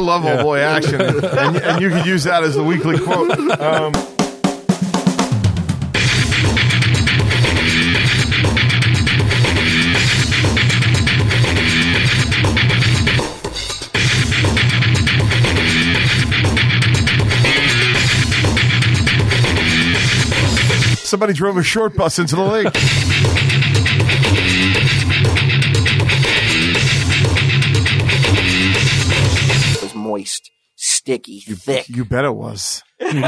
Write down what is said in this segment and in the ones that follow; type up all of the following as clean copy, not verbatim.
love Old Boy Action, and you could use that as the weekly quote. Somebody drove a short bus into the lake. It was moist, sticky, thick. You bet it was.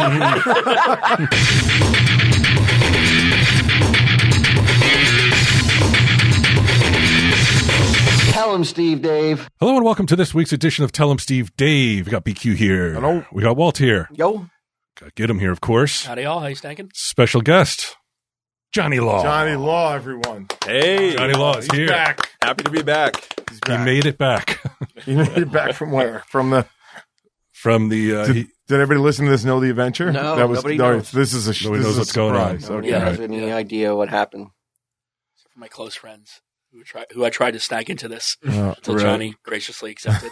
Tell him, Steve, Dave. Hello and welcome to this week's edition of Tell 'em Steve Dave. We got BQ here. Hello. We got Walt here. Yo. Got Get him here, of course. Howdy all, how you stankin'? Special guest, Johnny Law. Johnny Law, everyone. Hey, Johnny Law is He's here. back. happy to be back. He's He back. made it back He made it back from where? From the. from the. Did everybody listen to this know the adventure? No, that was nobody knows. This is a Nobody this knows is a what's going on. surprise. Nobody Okay. has any idea what happened. For my close friends who I tried to snag into this Oh, until really? Johnny graciously accepted.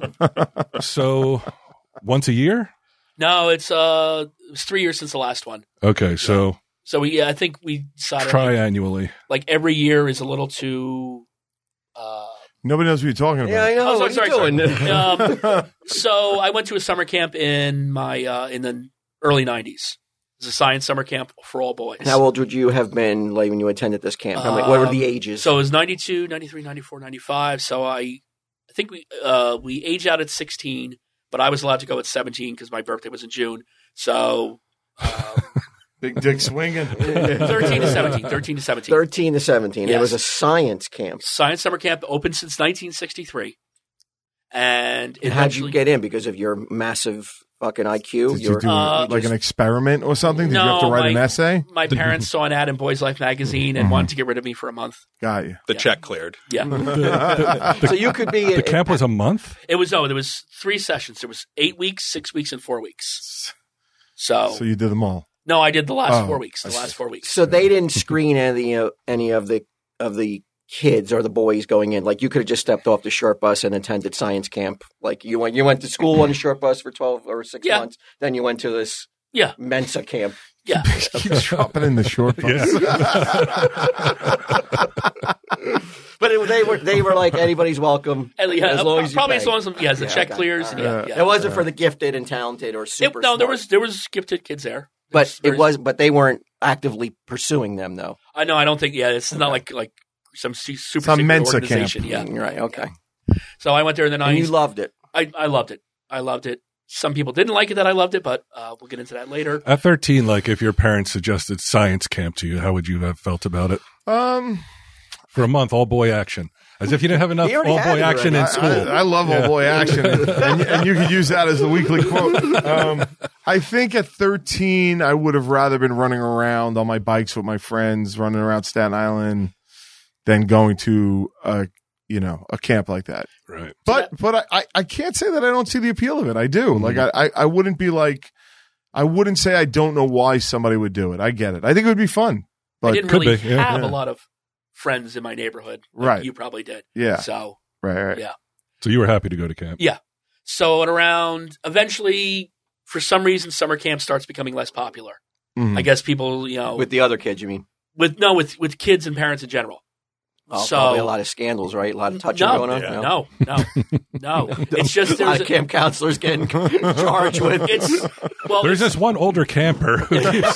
So, once a year? No, it was 3 years since the last one. Okay, so So I think we decided triannually. like every year is a little too. Nobody knows what you're talking about. Yeah, I know. Oh, what sorry, are you doing? So I went to a summer camp in my in the early '90s. It was a science summer camp for all boys. How old would you have been like when you attended this camp? What were the ages? So it was 92, 93, 94, 95. So I think we age out at 16, but I was allowed to go at 17 because my birthday was in June. So Big dick swinging. 13 to 17. 13 to 17. 13 to 17. It Yes. was a science camp. Science summer camp open since 1963. And And how'd you get in? Because of your massive fucking IQ? Did you do like an experiment or something? Did you have to No, write an essay? My parents saw an ad in Boys Life magazine and wanted to get rid of me for a month. Got you. The check cleared. Yeah. So you could be... The camp was a month? There was 3 sessions. There was 8 weeks, 6 weeks, and 4 weeks. So you did them all. no, I did the last Oh, 4 weeks. I The see. last 4 weeks. So they didn't screen any of the kids or the boys going in. Like you could have just stepped off the short bus and attended science camp. Like you went to school on a short bus for 12 or 6 Yeah. months. Then you went to this Yeah. Mensa camp. Yeah. Keeps dropping in the short bus. But they were like anybody's welcome And, yeah, as long as you probably pay. as long as the check okay. clears. All And right. yeah. It wasn't for the gifted and talented or super. No, there smart. was gifted kids there. But There's- but they weren't actively pursuing them though. I know. I don't think. Yeah, it's not like some super Some secret Mensa camp. organization. Yeah. Right. Okay. So I went there in the And you 90s. loved it. I loved it. I loved it. Some people didn't like it that I loved it, but we'll get into that later. At 13, like if your parents suggested science camp to you, how would you have felt about it? For a month, all boy action. As if you didn't have enough He already all had boy it action already. in school. I love Old Boy Action, and you could use that as the weekly quote. I think at 13, I would have rather been running around on my bikes with my friends, running around Staten Island, than going to a camp like that. Right. But I can't say that I don't see the appeal of it. I do. Like I wouldn't be like, I wouldn't say I don't know why somebody would do it. I get it. I think it would be fun. I But didn't could really be, yeah. have Yeah. a lot of friends in my neighborhood. Like Right. You probably did. yeah, So right. yeah. So you were happy to go to camp? Yeah. So at around eventually, for some reason, summer camp starts becoming less popular. Mhm. I guess people, With the other kids, you mean? with kids and parents in general. Oh, So- probably a lot of scandals, right? A lot of touching going on. No. It's just A lot there's of camp counselors getting charged with. There's this one older camper who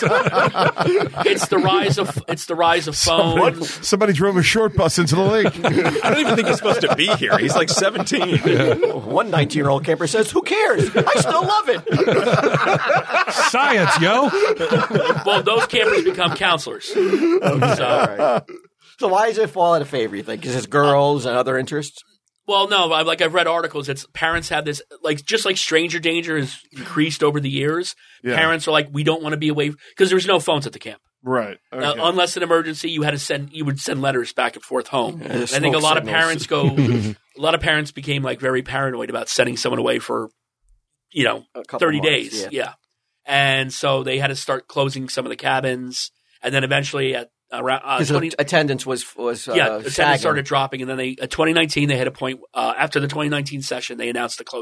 it's the rise of phones. Somebody drove a short bus into the lake. I don't even think he's supposed to be here. He's like 17. One 19-year-old camper says, "Who cares? I still love it." science, yo. Well, those campers become counselors. So, So why does it fall out of favor? You think because it's girls and other interests? well, no, I've read articles. It's parents have this just like stranger danger has increased over the years. Yeah. Parents are like, we don't want to be away because there was no phones at the camp. Right. Okay. Unless an emergency, you would send letters back and forth home. Yeah, And I think a smoke lot signals. a lot of parents became like very paranoid about sending someone away for, A couple 30 months, days. Yeah. And so they had to start closing some of the cabins. And then eventually at around Because 20, attendance was attendance sagging. started dropping. And then 2019, they had a point after the 2019 session, they announced the closure.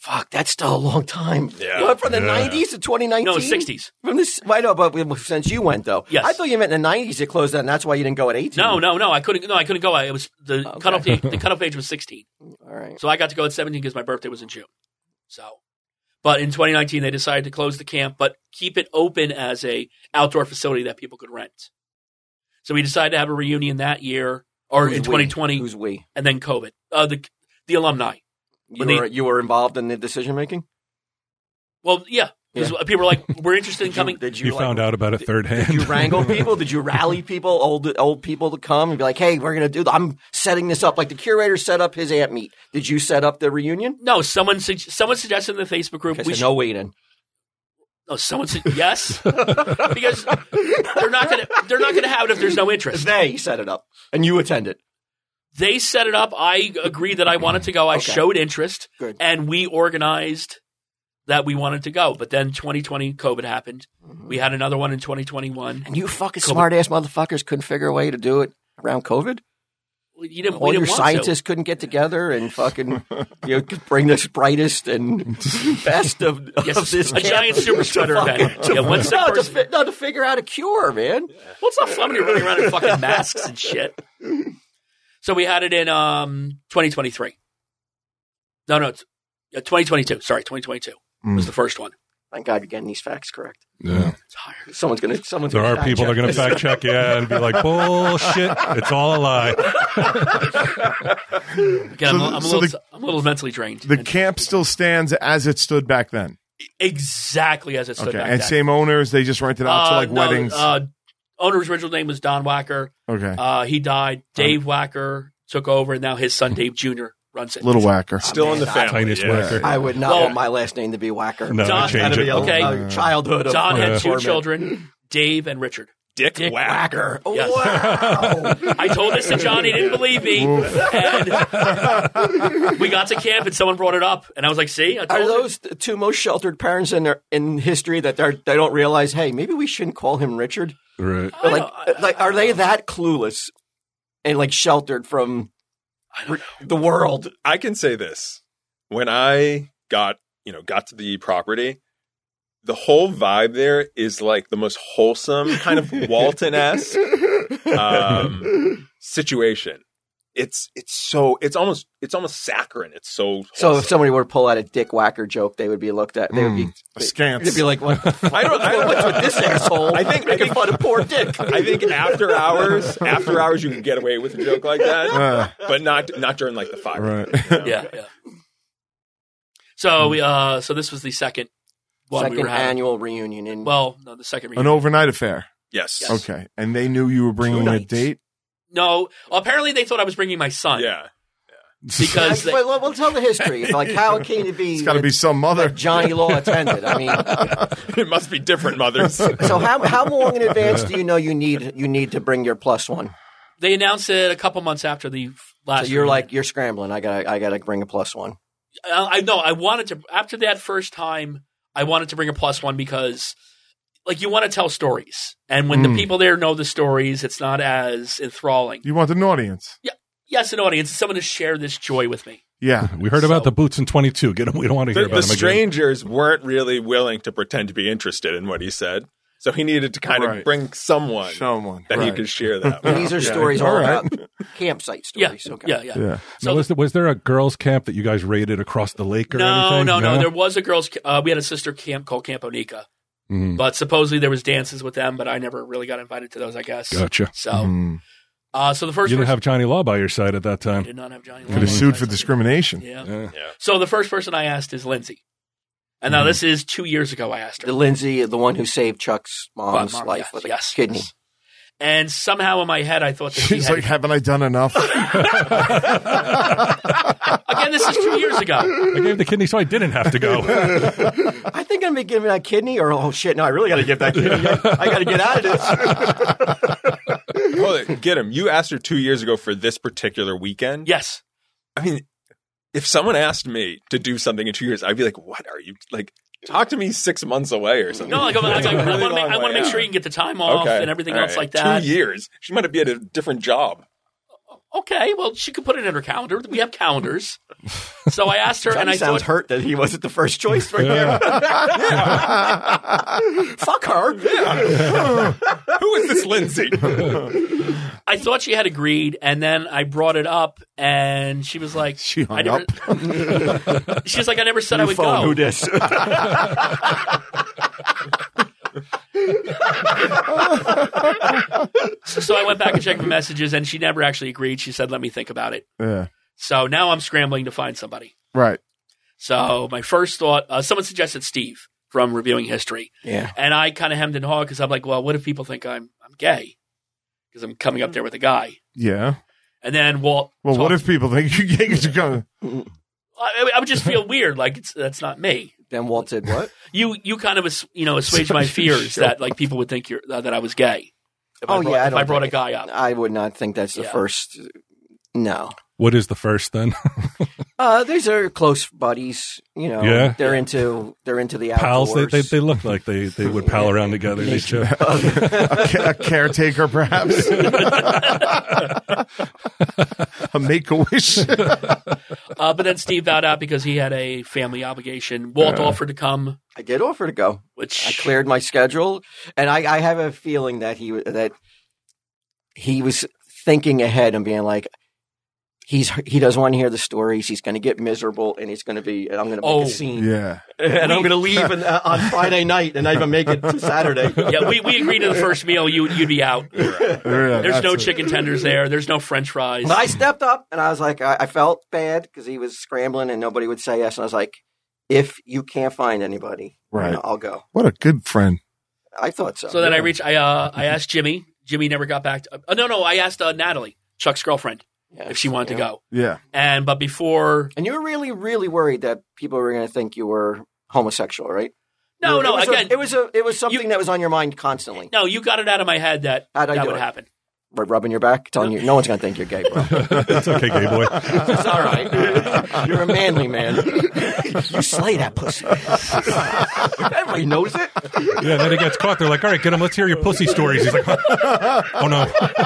Fuck, that's still a long time. Yeah. You went from the 90s to 2019? No, 60s. From this, I know, but since you went though, Yes. I thought you meant in the 90s it closed down. And that's why you didn't go at 18. No, I couldn't. No, I couldn't go. It was the cutoff. The cutoff age was 16. All right. So I got to go at 17 because my birthday was in June. So, but in 2019 they decided to close the camp, but keep it open as a outdoor facility that people could rent. So we decided to have a reunion that year, or Who's in we? 2020, Who's we? and then COVID. The alumni. You were involved in the decision making. Well, yeah, because people were like, "We're interested in coming." Did You like, found out about it third hand. Did you wrangle people? Did you rally people, old people to come and be like, "Hey, we're gonna do. I'm setting this up." Like the curator set up his ant meet. Did you set up the reunion? No, someone suggested in the Facebook group. Okay, so no waiting. Oh, someone said yes, because they're not gonna have it if there's no interest. They set it up, and you attended. They set it up. I agreed that I wanted to go. I showed interest, Good. and we organized that we wanted to go. But then 2020, COVID happened. We had another one in 2021. And you fucking smart ass motherfuckers couldn't figure a way to do it around COVID. You didn't. All your want scientists couldn't get together and fucking bring the brightest and best of this a giant super spreader event. Yeah, one sick person. to figure out a cure, man. Well, it's not fun when you're running around in fucking masks and shit. So we had it in 2023. No, it's 2022. Sorry, 2022 was the first one. Thank God you're getting these facts correct. Yeah. Someone's There gonna are people that are going to fact check you and be like, bullshit, it's all a lie. Again, I'm a little mentally drained. The camp still stands as it stood back then. Exactly as it stood back And then. same owners, they just rented out to like weddings. Owner's original name was Don Wacker. Okay. He died. Dave Wacker took over, and now his son Dave Jr. runs it. Little whacker. Still in the family. Tiniest yeah. whacker. I would not Well- want my last name to be Whacker. No, John- change it. Okay. Childhood of Don had two torment. children, Dave and Richard. Dick Dick Whacker. Oh, Yes. wow. I told this to John. He didn't believe me. And we got to camp, and someone brought it up. And I was like, see? I Are told you. those the two most sheltered parents in history that they don't realize, hey, maybe we shouldn't call him Richard? Right. Are they that clueless and like sheltered from the world? I can say this. When I got to the property, the whole vibe there is like the most wholesome kind of Walton-esque situation. It's almost saccharine. It's so wholesome. So if somebody were to pull out a Dick Whacker joke, they would be looked at. They would be Askance. They'd be like, "What? What's with this asshole?" I think making fun of poor Dick. I think after hours you can get away with a joke like that, but not during like the fire. Right. Yeah. So so this was the second one we Second were having. annual reunion in. Well, no, the second An reunion. overnight affair. Yes. Okay. And they knew you were bringing a date? No, apparently they thought I was bringing my son. Yeah. Because they, But we'll tell the history. Like, how came it be? It's got to be some mother. Johnny Law attended. I mean, It must be different mothers. so how long in advance do you know you need to bring your plus one? they announced it a couple months after the last. So you're reunion. like, you're scrambling. I gotta bring a plus one. I know. I wanted to after that first time. I wanted to bring a plus one because, like, you want to tell stories, and when the people there know the stories, it's not as enthralling. You want an audience. Yes, an audience, someone to share this joy with me. Yeah. We heard about the boots in 22. Get them. We don't want to hear The about them again. strangers weren't really willing to pretend to be interested in what he said. So he needed to kind of Right. bring someone Someone. that he Right. could share that And with. these are stories all All right. about campsite Yeah, stories. Okay. yeah. Yeah. So Now, was there a girls' camp that you guys raided across the lake or no, anything? no. There was a girls. We had a sister camp called Camp Onika, but supposedly there was dances with them. But I never really got invited to those. I guess. Gotcha. So, so the first You didn't person have Johnny Law by your side at that I time. did not have Johnny. Could have sued for discrimination. Yeah. Yeah. So the first person I asked is Lindsay, and now this is 2 years ago. I asked her. The Lindsay, the one who saved Chuck's mom's Mom, life yes, with a yes, kidney. yes. And somehow in my head, I thought that she She's had. like, haven't I done enough? Again, this is 2 years ago. I gave the kidney so I didn't have to go. I think I'm going to give that kidney, or oh shit, no, I really got to give that kidney. I got to get out of this. Well, get him. You asked her 2 years ago for this particular weekend. Yes. I mean, if someone asked me to do something in 2 years, I'd be like, what are you, like, talk to me 6 months away or something. No, like, I It's a really want long to way make out. sure you can get the time off Okay. and everything All else right. like that. 2 years. She might be at a different job. okay, well, she could put it in her calendar. We have calendars. So I asked her, and I sounds thought, hurt that he wasn't the first choice right there. Fuck her. Who is this Lindsay? I thought she had agreed, and then I brought it up, and she was like, She hung up. She was like, I never said I would go. Who dis? So I went back and checked the messages, and she never actually agreed. She said, let me think about it. Yeah. So now I'm scrambling to find somebody. Right. So my first thought, someone suggested Steve from Reviewing History. Yeah. And I kind of hemmed and hawed because I'm like, well, what if people think I'm gay? Because I'm coming up there with a guy. Yeah. And then Walt. Well, what if people think you're gay because you're going? I would just feel weird, like that's not me. Then Walt said what? You kind of assuaged my fears that like people would think that I was gay. If I brought a guy up. I would not think that's the first. No. What is the first then? These are close buddies. Yeah. They're into the Pals. outdoors. They look like they would pal around together. They chill. A caretaker, perhaps. A Make-A-Wish. But then Steve bowed out because he had a family obligation. Walt offered to come. I did offer to go. Which I cleared my schedule, and I have a feeling that he was thinking ahead and being like, he doesn't want to hear the stories. He's going to get miserable, and I'm going to make a scene. Yeah. And I'm going to leave on Friday night and not even make it to Saturday. Yeah, we agreed to the first meal. You'd be out. There's no chicken tenders there. There's no French fries. But I stepped up, and I was like, I felt bad because he was scrambling, and nobody would say yes. And I was like, if you can't find anybody, right, I'll go. What a good friend. I thought so. So then I asked Jimmy. Jimmy never got back to. No, I asked Natalie, Chuck's girlfriend. If she wanted to go. Yeah. But before. And you were really, really worried that people were going to think you were homosexual, right? No, it was something that was on your mind constantly. No, you got it out of my head that would happen. Rubbing your back, telling you, no one's going to think you're gay, bro. It's okay, gay boy. It's all right. You're a manly man. You slay that pussy. Everybody knows it. Yeah, then he gets caught. They're like, all right, get him. Let's hear your pussy stories. He's like, oh, no.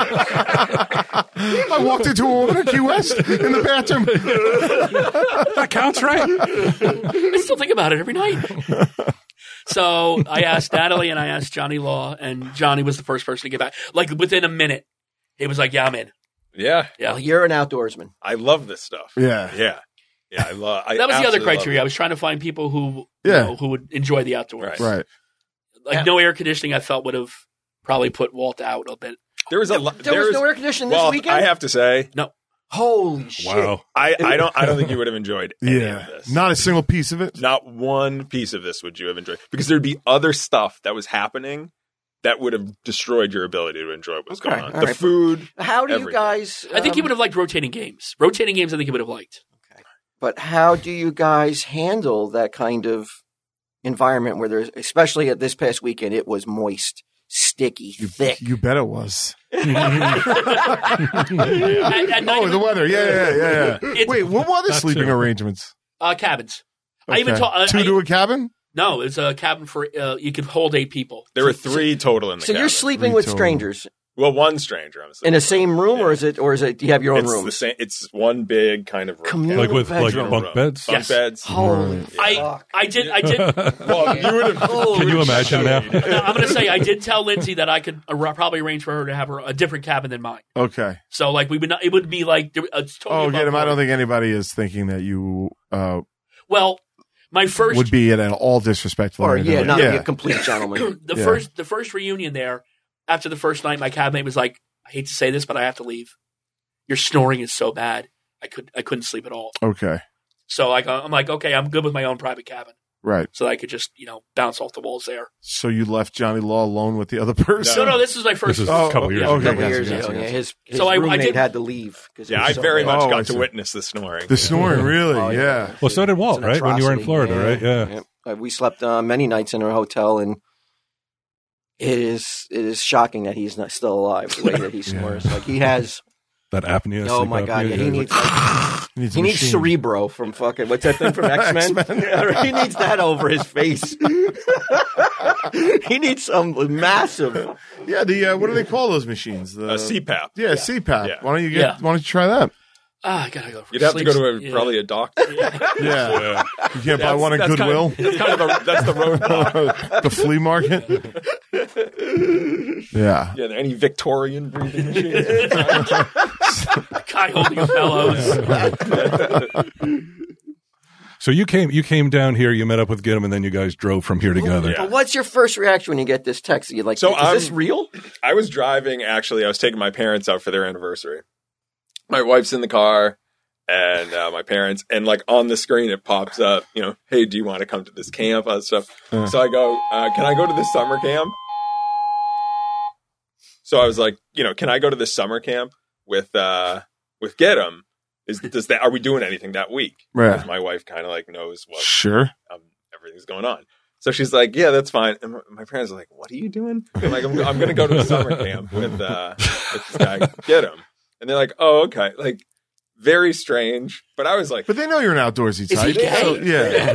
I walked into a woman at Key West in the bathroom. That counts, right? I still think about it every night. So I asked Natalie and I asked Johnny Law, and Johnny was the first person to get back. Like within a minute, he was like, "Yeah, I'm in." Yeah. Well, you're an outdoorsman. I love this stuff. Yeah. I love. That was the other criteria. I was trying to find people who who would enjoy the outdoors. Right. Like no air conditioning, I felt would have probably put Walt out a bit. There was no air conditioning this weekend. I have to say, no. Holy shit! Wow. I don't think you would have enjoyed any of this. Not a single piece of it. Not one piece of this would you have enjoyed, because there'd be other stuff that was happening that would have destroyed your ability to enjoy what's going on. The food. How do everything. you guys? I think he would have liked rotating games. Rotating games, I think he would have liked. Okay, but how do you guys handle that kind of environment where there's, especially at this past weekend, it was moist, sticky, thick. You bet it was. And the weather. Yeah. Wait, what were the sleeping arrangements? Cabins. Okay. I even told two to a cabin? No, it's a cabin for you could hold 8 people. There were 3 total in the cabin. So you're sleeping with strangers. Well, one stranger. I'm in the same room, or is it? Do you have your own room? The same. It's one big kind of room. Communal like with bedroom. bunk beds. Bunk beds. Holy fuck! I did. Well, you would have. Can you imagine now? No, I'm going to say I did tell Lindsay that I could probably arrange for her to have a different cabin than mine. Okay. So like we would not. It would be like totally get him. I don't think anybody is thinking that you. Well, my first would be at an all disrespectful. Or not be a complete gentleman. The first reunion there, after the first night, my cabinmate was like, I hate to say this, but I have to leave. Your snoring is so bad. I couldn't sleep at all. Okay. So I'm like, okay, I'm good with my own private cabin. Right. So that I could just, bounce off the walls there. So you left Johnny Law alone with the other person? No, this was my first. This was a couple years ago. A couple years ago. Yeah, his roommate had to leave. I very much got to witness the snoring. The snoring, really? Yeah. Well, so did Walt, right? When you were in Florida, right? Yeah. We slept many nights in a hotel, and it is shocking that he's not still alive. The way that he snores, like he has that apnea. Oh my god! Yeah, he needs He needs Cerebro from fucking, what's that thing from X-Men? Yeah, he needs that over his face. He needs some massive. Yeah, what do they call those machines? The CPAP. Yeah, CPAP. Yeah. Why don't you try that? I gotta go for You'd have to go to probably a doctor. Yeah. You can't buy one at Goodwill? That's the roadblock. The flea market? Yeah. Yeah, any Victorian breathing machines. Guy holding a bellows. So you came down here, you met up with Get 'em, and then you guys drove from here together. Yeah. But what's your first reaction when you get this text? You're like, is this real? I was driving, actually. I was taking my parents out for their anniversary. My wife's in the car, and my parents, and like on the screen it pops up, hey, do you want to come to this camp and stuff? So I go, can I go to this summer camp? So I was like, can I go to this summer camp with Get 'em? Are we doing anything that week? Right. Because my wife kind of like knows what everything's going on. So she's like, yeah, that's fine. And my parents are like, what are you doing? I'm like, I'm going to go to the summer camp with this guy, Get 'em. And they're like, oh, okay. Like, very strange. But I was like... But they know you're an outdoorsy type. Is he gay? So,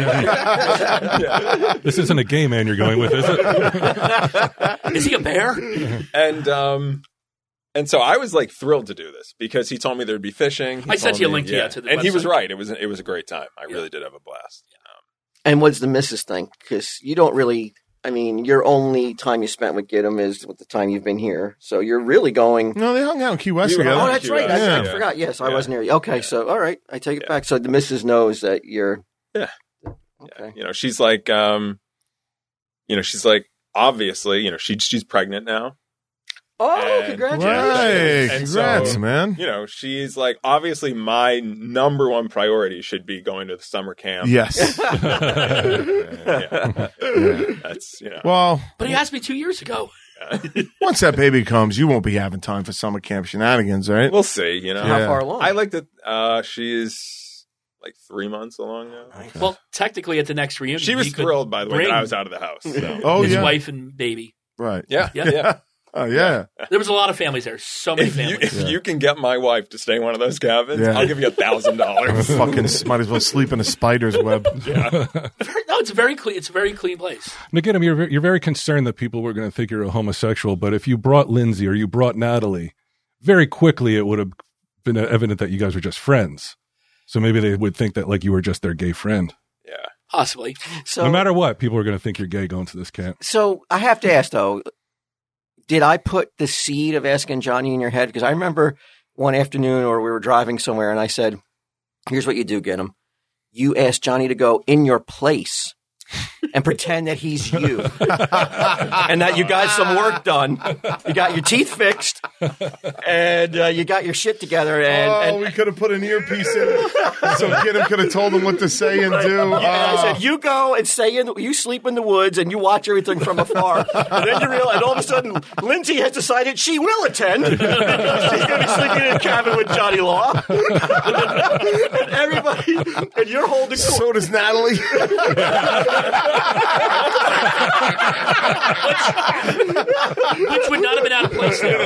yeah. This isn't a gay man you're going with, is it? Is he a bear? And so I was like thrilled to do this because he told me there'd be fishing. I sent you a link to the and he was website. right. It was a great time. I really did have a blast. And what's the missus think? Because you don't really... your only time you spent with Get 'em is with the time you've been here. So you're really going... No, they hung out in Key West We were together. Oh, that's right. Yeah. I forgot. Yes, I wasn't here. Okay, so, all right. I take it back. So the missus knows that you're... Yeah. Okay. Yeah. She's like, she's like, obviously, she's pregnant now. Oh, And- congratulations. Right. And Congrats, so- man. She's like, obviously my number one priority should be going to the summer camp. Yes. Yeah. That's, Well, But he asked me 2 years ago. once that baby comes, you won't be having time for summer camp shenanigans, right? We'll see, How Yeah. far along? I like that she's like 3 months along now. Well, technically at the next reunion, She was he could thrilled, by the way, that bring I was out of the house. So. Oh, his yeah. wife and baby. Right. Yeah. Oh, yeah. There was a lot of families there. So many If families. you can get my wife to stay in one of those cabins, Yeah. I'll give you $1,000. Fucking might as well sleep in a spider's web. No, it's a very clean. It's a very clean place. Now, Get 'em, you're very concerned that people were going to think you're a homosexual, but if you brought Lindsay or you brought Natalie, very quickly it would have been evident that you guys were just friends. So maybe they would think that like you were just their gay friend. Yeah. Possibly. So, No matter what, people are going to think you're gay going to this camp. So I have to ask, though, did I put the seed of asking Johnny in your head? Because I remember one afternoon or we were driving somewhere and I said, here's what you do, Get 'em. You ask Johnny to go in your place and pretend that he's you. And that you got some work done. You got your teeth fixed. And you got your shit together. And we could have put an earpiece in so Get 'em could have told them what to say and do. and I said, you go and you sleep in the woods and you watch everything from afar. And then you realize, and all of a sudden, Lindsay has decided she will attend because she's going to be sleeping in a cabin with Johnny Law. And everybody, and you're holding court. So does Natalie. Which would not have been out of place there.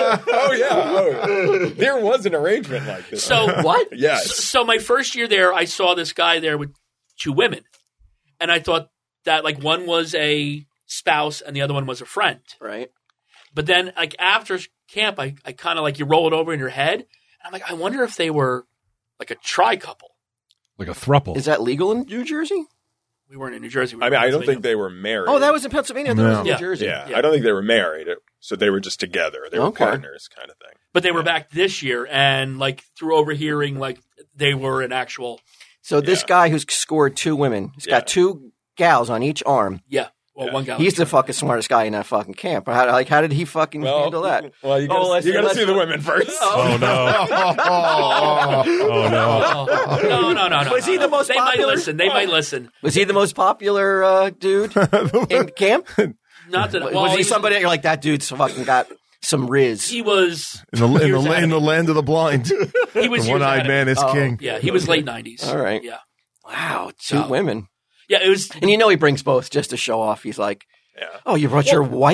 There was an arrangement like this. So What? Yes. So my first year there, I saw this guy there with 2 women, and I thought that like one was a spouse and the other one was a friend. Right. But then like after camp, I kind of like you roll it over in your head, and I'm like, I wonder if they were like a tri couple. Like a throuple. Is that legal in New Jersey? We weren't in New Jersey. We were I mean, in I don't think Pennsylvania. they were married. Oh, that was in Pennsylvania. That was in New Yeah. Jersey. Yeah, Yeah. I don't think they were married. So they were just together. They were Okay. partners kind of thing. But they were back this year, and like through overhearing, like they were an actual. So this guy who's scored 2 women, he's got 2 gals on each arm. Yeah. Well, one guy. He's the fucking smartest guy in that fucking camp. How did he fucking handle that? Well, you Oh, got to see the women first. Oh, no. Oh, no. No. Was he the most They popular? might listen. They might listen. Was he the most popular dude in camp? Not that. Well, Was he somebody that you're like, that dude's fucking got some riz? He was. In the land of the blind. He was The one-eyed man is king. Yeah, he was late 90s. All right. Yeah. Wow, 2 So- women. Yeah, it was. And you know he brings both just to show off. He's like, Yeah. oh, you brought your wife?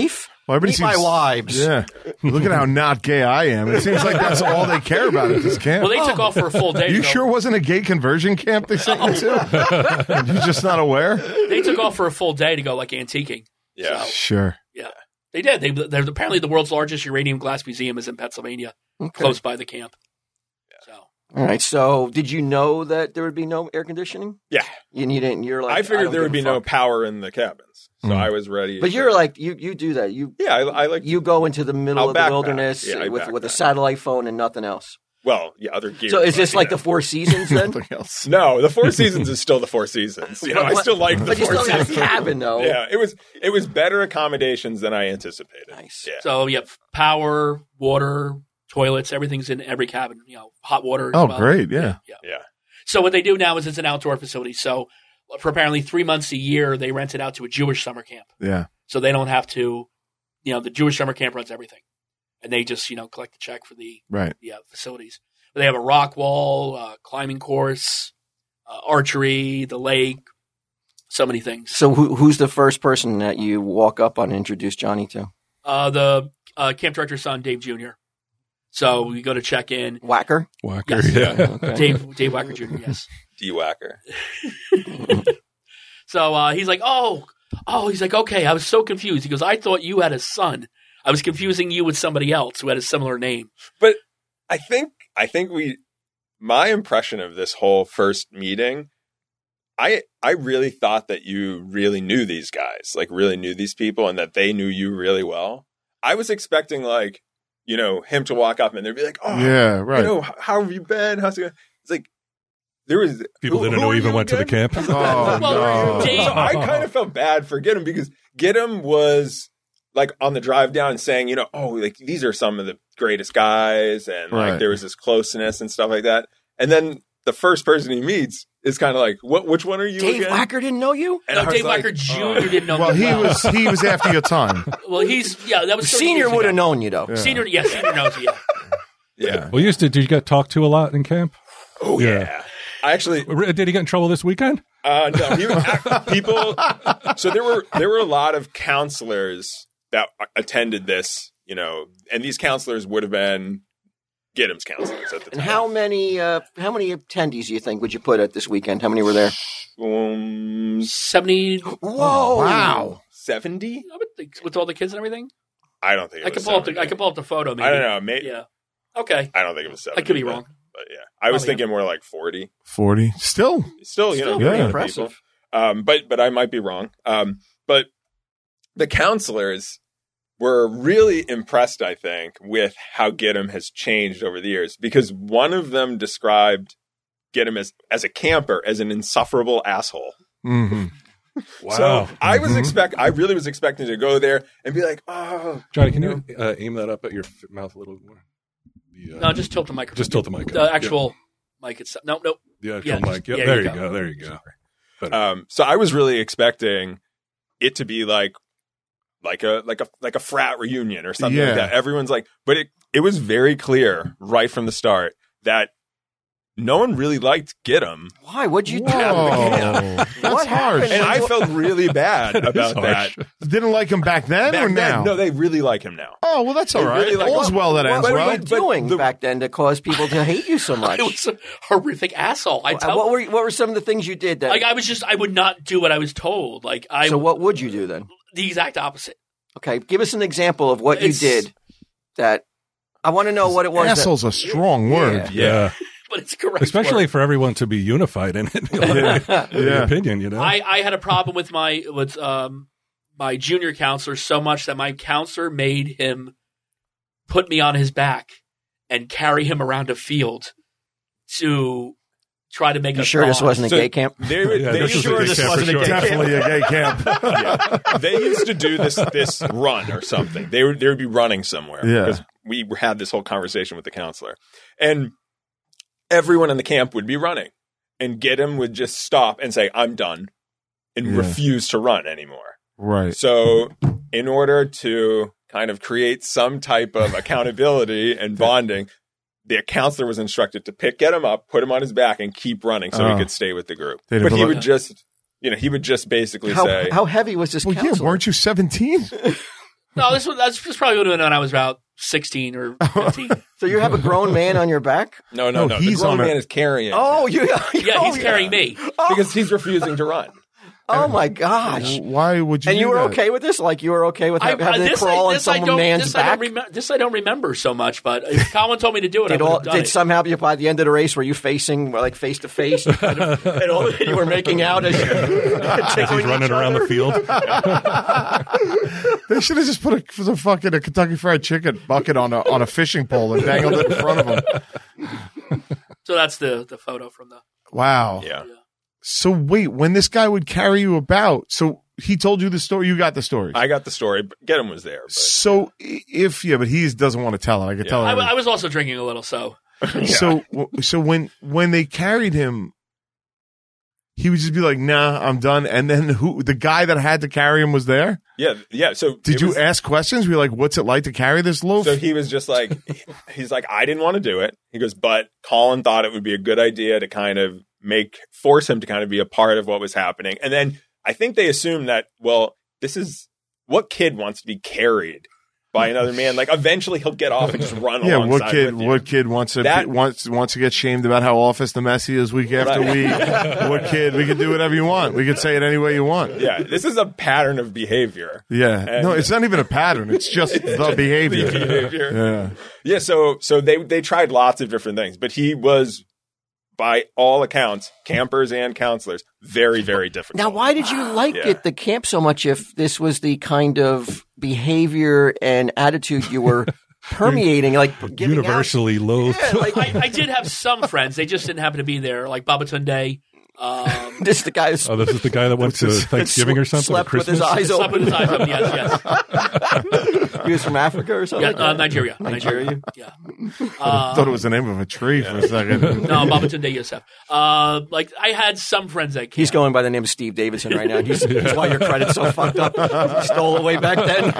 Well, everybody Meet my seems- wives. Yeah. Look at how not gay I am. It seems like that's all they care about at this camp. Well, they took off for a full day. You to go- sure wasn't a gay conversion camp they sent you to? You're just not aware? They took off for a full day to go like antiquing. Yeah. Sure. Yeah, they did. They're apparently the world's largest uranium glass museum is in Pennsylvania, close by the camp. So All right. So, did you know that there would be no air conditioning? Yeah. And you didn't. You're like, I figured don't there would give be a no fuck. power in the cabins. So I was ready. But you're like, you do that. You I like, you go into the middle I'll of the backpack. wilderness Yeah, I with a backpack. satellite phone and nothing else. well, yeah, other gear. So, is this but, like you the Four Seasons then? Nothing else. No, the Four Seasons is still the Four Seasons. You know, I still like the But you Four still got a Seasons. cabin though. Yeah, it was better accommodations than I anticipated. Nice. Yeah. So you have power, water, toilets, everything's in every cabin. You know, hot water. As Oh, well. great. Yeah. Yeah. So what they do now is it's an outdoor facility. So for apparently 3 months a year, they rent it out to a Jewish summer camp. Yeah. So they don't have to, you know, the Jewish summer camp runs everything, and they just collect the check for the Right. facilities. But they have a rock wall, climbing course, archery, the lake, so many things. So, who's the first person that you walk up on and introduce Johnny to? The camp director's son, Dave Jr. So we go to check in. Whacker. Whacker. Yes. Yeah. Okay. Dave Wacker Jr. Yes. D-Whacker. So he's like, oh, he's like, okay, I was so confused. He goes, I thought you had a son. I was confusing you with somebody else who had a similar name. But I think my impression of this whole first meeting, I really thought that you really knew these guys, like really knew these people, and that they knew you really well. I was expecting him to walk up and they'd be like, oh, Yeah, right. how have you been? How's it going? It's like there was People didn't who know are even you went to the again? camp. Oh, Well, no. Dave- So I kind of felt bad for Gidim because Gidim was like on the drive down saying, like these are some of the greatest guys, and like Right. there was this closeness and stuff like that. And then the first person he meets is kind of like, which one are you Dave again? Whacker didn't know you? And I No, was Dave like, Wacker Jr. didn't know. Well, me he was after your time. Well, that was 30 Senior years would have ago. known you though. Yeah. Senior knows you. Yeah. Yeah. Well, did you get talked to a lot in camp? Oh Yeah. yeah. I actually Did he get in trouble this weekend? no, he was people. So there were a lot of counselors that attended this, and these counselors would have been Gidim's counselors at the And time. how many attendees do you think would you put at this weekend? How many were there? 70. Whoa! Wow. 70? I would think with all the kids and everything. I don't think it I was could pull up 70. I could pull up the photo. Maybe. I don't know. Maybe, Yeah. Okay. I don't think it was 70. I could be wrong. But yeah. I was Probably thinking more like 40. 40. Still. Still, Still pretty pretty impressive. People. But I might be wrong. But the counselors were really impressed, I think, with how Gidim has changed over the years, because one of them described Gidim as a camper as an insufferable asshole. Mm-hmm. Wow. So I was Mhm. I really was expecting to go there and be like, oh, Johnny, can you aim that up at your mouth a little more? No, just tilt the microphone. Just tilt the mic. The actual mic itself. No. The actual yeah, mic. just- Yep, yeah, there you you go. go. There you go. So I was really expecting it to be like a frat reunion or something Yeah. like that. Everyone's like, but it was very clear right from the start that no one really liked Gidim. Why? What'd you do? Whoa. That's What harsh. happened? And I felt really bad about that. Didn't like him back then Back or then, now? no, they really like him now. Oh, well, that's all They right. really like- All's well that ends What were well. you doing back then to cause people to hate you so much? I was a horrific asshole. What were some of the things you did that? Like I would not do what I was told. Like So what would you do then? the exact opposite. Okay, give us an example of what you It's- did that I want to know what it was. Asshole's a strong word. Yeah. But it's correct. Especially word. for everyone to be unified in it. Yeah. Your opinion, I had a problem with my junior counselor so much that my counselor made him put me on his back and carry him around a field to try to make You us sure this bond. wasn't a So- gay camp? They Yeah, this is a sure gay this camp for wasn't a sure. gay camp. Definitely a gay camp. Yeah. They used to do this run or something. They would be running somewhere. Yeah. Because we had this whole conversation with the counselor. And everyone in the camp would be running. And Gidim would just stop and say, I'm done. And Yeah. refuse to run anymore. Right. So in order to kind of create some type of accountability and bonding, the counselor was instructed to get him up, put him on his back, and keep running so Oh. he could stay with the group. They But didn't he put- would just basically say, How heavy was this Well, yeah, counselor? weren't you 17? No, that's probably when I was about 16 or 15. So you have a grown man on your back? No. he's The grown on man is carrying. Oh, Yeah, he's carrying me. Because he's refusing to run. Oh my gosh! Why would you? And do you were that? okay with this? Like you were okay with having to crawl on some man's back? This I don't remember so much, but if Colin told me to do it, I would have done Did it. somehow by the end of the race were you facing like face to face and you were making out as He's running around the field. They should have just put a Kentucky Fried Chicken bucket on a fishing pole and dangled it in front of him. So that's the photo from the. Wow. Yeah. So wait, when this guy would carry you about, so he told you the story. You got the story. I got the story, but Get Him was there. But. So but he doesn't want to tell it. I could tell. I was also drinking a little, so. So when they carried him, he would just be like, "Nah, I'm done." And then the guy that had to carry him was there. Yeah. So did you ask questions? Were you like, "What's it like to carry this loaf?" So he was just like, he's like, I didn't want to do it. He goes, but Colin thought it would be a good idea to kind of force him to kind of be a part of what was happening. And then I think they assumed that, well, this is what kid wants to be carried by another man. Like eventually he'll get off and just run alongside with you. What kid wants to get shamed about how office the mess he is week after week? What kid? We could do whatever you want. We could say it any way you want. Yeah, this is a pattern of behavior. Yeah, And no, it's not even a pattern. It's just the behavior. The behavior. Yeah. So they tried lots of different things, but he was, by all accounts, campers and counselors, very, very difficult. Now, why did you like the camp so much if this was the kind of behavior and attitude you were permeating, like giving universally loathed? Yeah, like, I did have some friends. They just didn't happen to be there, like Babatunde. This is the guy this is the guy that went to Thanksgiving or something? Slept or with his Christmas? eyes Slept open. with his eyes open, yes. He was from Africa or something? Yeah, Nigeria. Yeah. I thought it was the name of a tree for a second. No, Babatunde Yosef. Like, I had some friends that He's going by the name of Steve Davidson right now. He's why your credit's so fucked up. He stole away back then.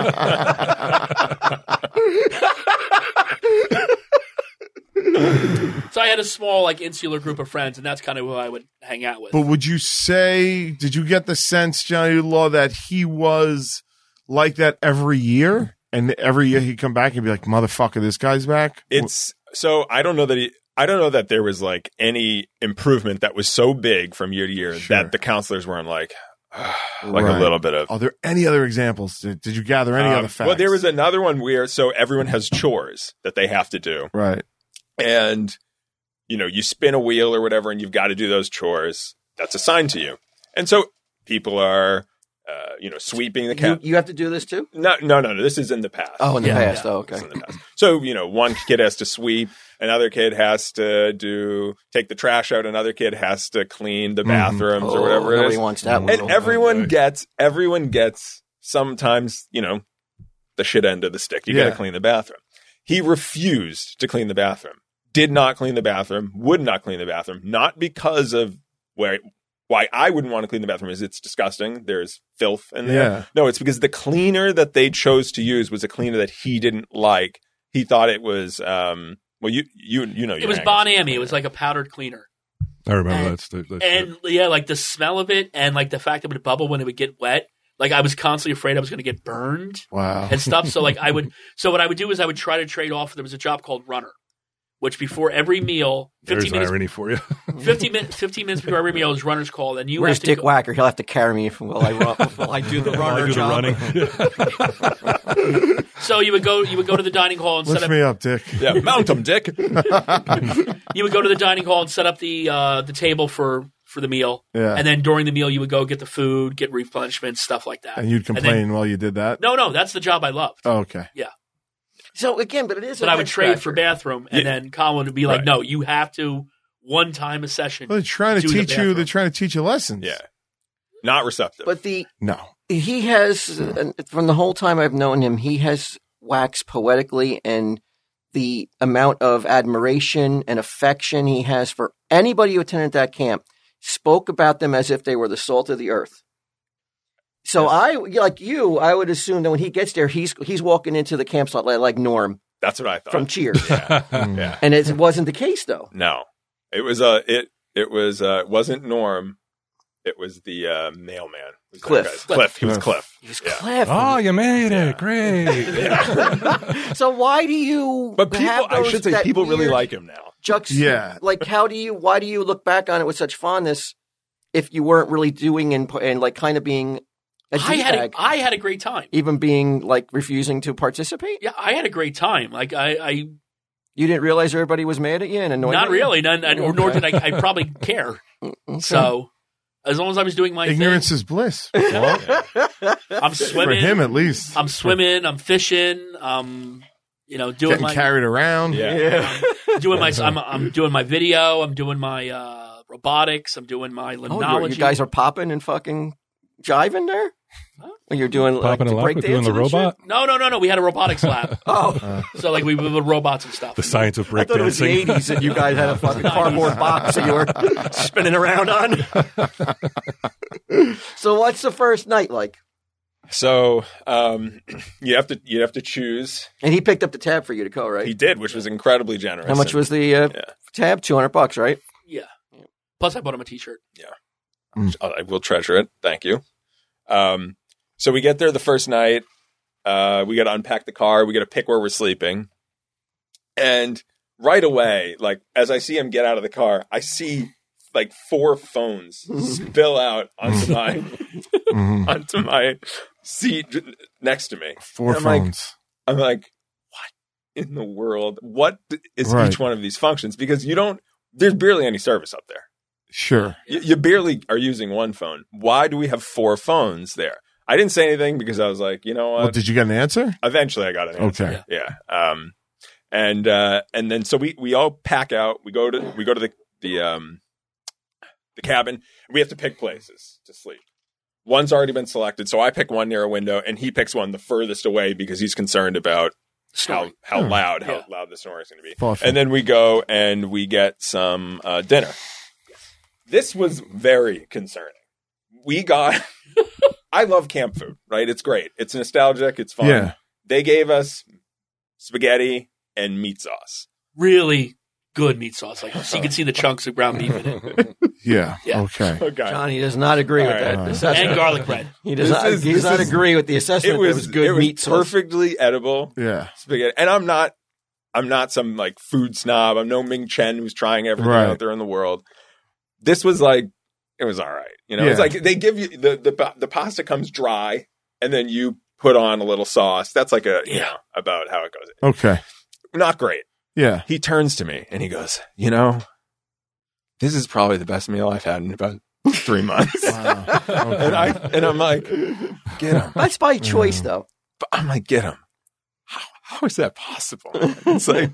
So I had a small, like, insular group of friends, and that's kind of who I would hang out with. But would you say, did you get the sense, Johnny Law, that he was like that every year? And every year he'd come back and be like, motherfucker, this guy's back? It's so I don't know that there was like any improvement that was so big from year to year that the counselors weren't like a little bit of. Are there any other examples? Did you gather any other facts? Well, there was another one where so everyone has chores that they have to do. Right. And, you spin a wheel or whatever, and you've got to do those chores. That's assigned to you. And so people are, sweeping the camp. You have to do this too? No. This is in the past. Oh, in the past. Yeah, Oh, okay. this is in the past. So, one kid has to sweep. Another kid has to take the trash out. Another kid has to clean the bathrooms or whatever it is. Nobody wants that one. And everyone gets sometimes, the shit end of the stick. You got to clean the bathroom. He refused to clean the bathroom. Did not clean the bathroom, would not clean the bathroom, not because of why I wouldn't want to clean the bathroom is it's disgusting. There's filth in there. Yeah. No, it's because the cleaner that they chose to use was a cleaner that he didn't like. He thought it was, you know. It was Bon Ami. It was like a powdered cleaner. I remember like the smell of it and like the fact that it would bubble when it would get wet. Like I was constantly afraid I was going to get burned. Wow. And stuff. So like so what I would do is I would try to trade off. There was a job called runner, which before every meal, 15 minutes. Irony for you. 15 minutes before every meal is runner's call. And you Where's have to Dick Whacker? He'll have to carry me while I do the runner job. So you would go to the dining hall and set Lift up. me up, Dick. Yeah, mount him, Dick. You would go to the dining hall and set up the table for the meal. Yeah. And then during the meal, you would go get the food, get replenishment, stuff like that. And you'd complain while you did that? No, that's the job I loved. Oh, okay. Yeah. So again, but it is. But I would trade for bathroom, and then Colin would be like, Right. "No, you have to one time a session." Well, they're trying to do the teach you. bathroom. They're trying to teach you lessons. Yeah. Not receptive. But No. he has, from the whole time I've known him, he has waxed poetically, and the amount of admiration and affection he has for anybody who attended that camp spoke about them as if they were the salt of the earth. So I would assume that when he gets there, he's walking into the campsite like Norm That's what I thought. from Cheers. Yeah. And it wasn't the case though. No. It was it wasn't Norm. It was the mailman. was Cliff. that guy. Cliff. He was Cliff. He's Yeah. Cliff. Oh, you made it. Great. So why do you? But people, have I those- should say, that people really weird like him now. Yeah. Like, why do you look back on it with such fondness if you weren't really doing and like kind of being a D-bag, I had a great time. even being like refusing to participate? Yeah, I had a great time. Like I You didn't realize everybody was mad at you and annoyed not at you? really, nor did I probably care. Okay. So as long as I was doing my Ignorance is bliss. Well, thing, I'm for swimming. him, at least. I'm swimming. I'm fishing. Doing Getting my carried around. Yeah. doing my. I'm doing my video. I'm doing my robotics. I'm doing my Oh, limnology. you guys are popping and fucking jiving there? When you're doing like Popping a lock break with doing the dancing and shit? robot. No. We had a robotics lab. Oh, So like we with robots and stuff. The science of I thought it was the breakdancing. 80s and you guys had a fucking cardboard box that you were spinning around on. So what's the first night like? So you have to choose. And he picked up the tab for you to go, right? He did, which was incredibly generous. How much was the tab? $200, right? Yeah. Plus, I bought him a T-shirt. I will treasure it. Thank you. So we get there the first night. We got to unpack the car. We got to pick where we're sleeping. And right away, like as I see him get out of the car, I see like 4 phones spill out onto my onto my seat next to me. 4 I'm like- phones. I'm like, what in the world? What is Right. each one of these functions? Because there's barely any service up there. Sure. You barely are using one phone. Why do we have 4 phones there? I didn't say anything because I was like, you know what? Well, did you get an answer? Eventually, I got an answer. Okay. Yeah. And then so we all pack out. We go to the cabin. We have to pick places to sleep. One's already been selected, so I pick one near a window, and he picks one the furthest away because he's concerned about how loud the snoring is going to be. Thoughtful. And then we go and we get some dinner. This was very concerning. We got. I love camp food, right? It's great. It's nostalgic. It's fun. Yeah. They gave us spaghetti and meat sauce. Really good meat sauce. Like so you can see the chunks of ground beef in it. Yeah. Yeah. Okay. Okay. Johnny does not agree with All that right. assessment. And garlic bread. He does This not. Does not is- agree with the assessment. It was good meat sauce. perfectly edible Yeah. spaghetti. And I'm not some like food snob. I'm no Ming Chen who's trying everything Right. out there in the world. This was like, it was all right. You know, it's Yeah. like they give you the pasta comes dry and then you put on a little sauce. That's like about how it goes. Okay. Not great. Yeah. He turns to me and he goes, this is probably the best meal I've had in about 3 months. Wow. Okay. And I'm like, get him. That's by choice, though. But I'm like, get him. How is that possible? It's like,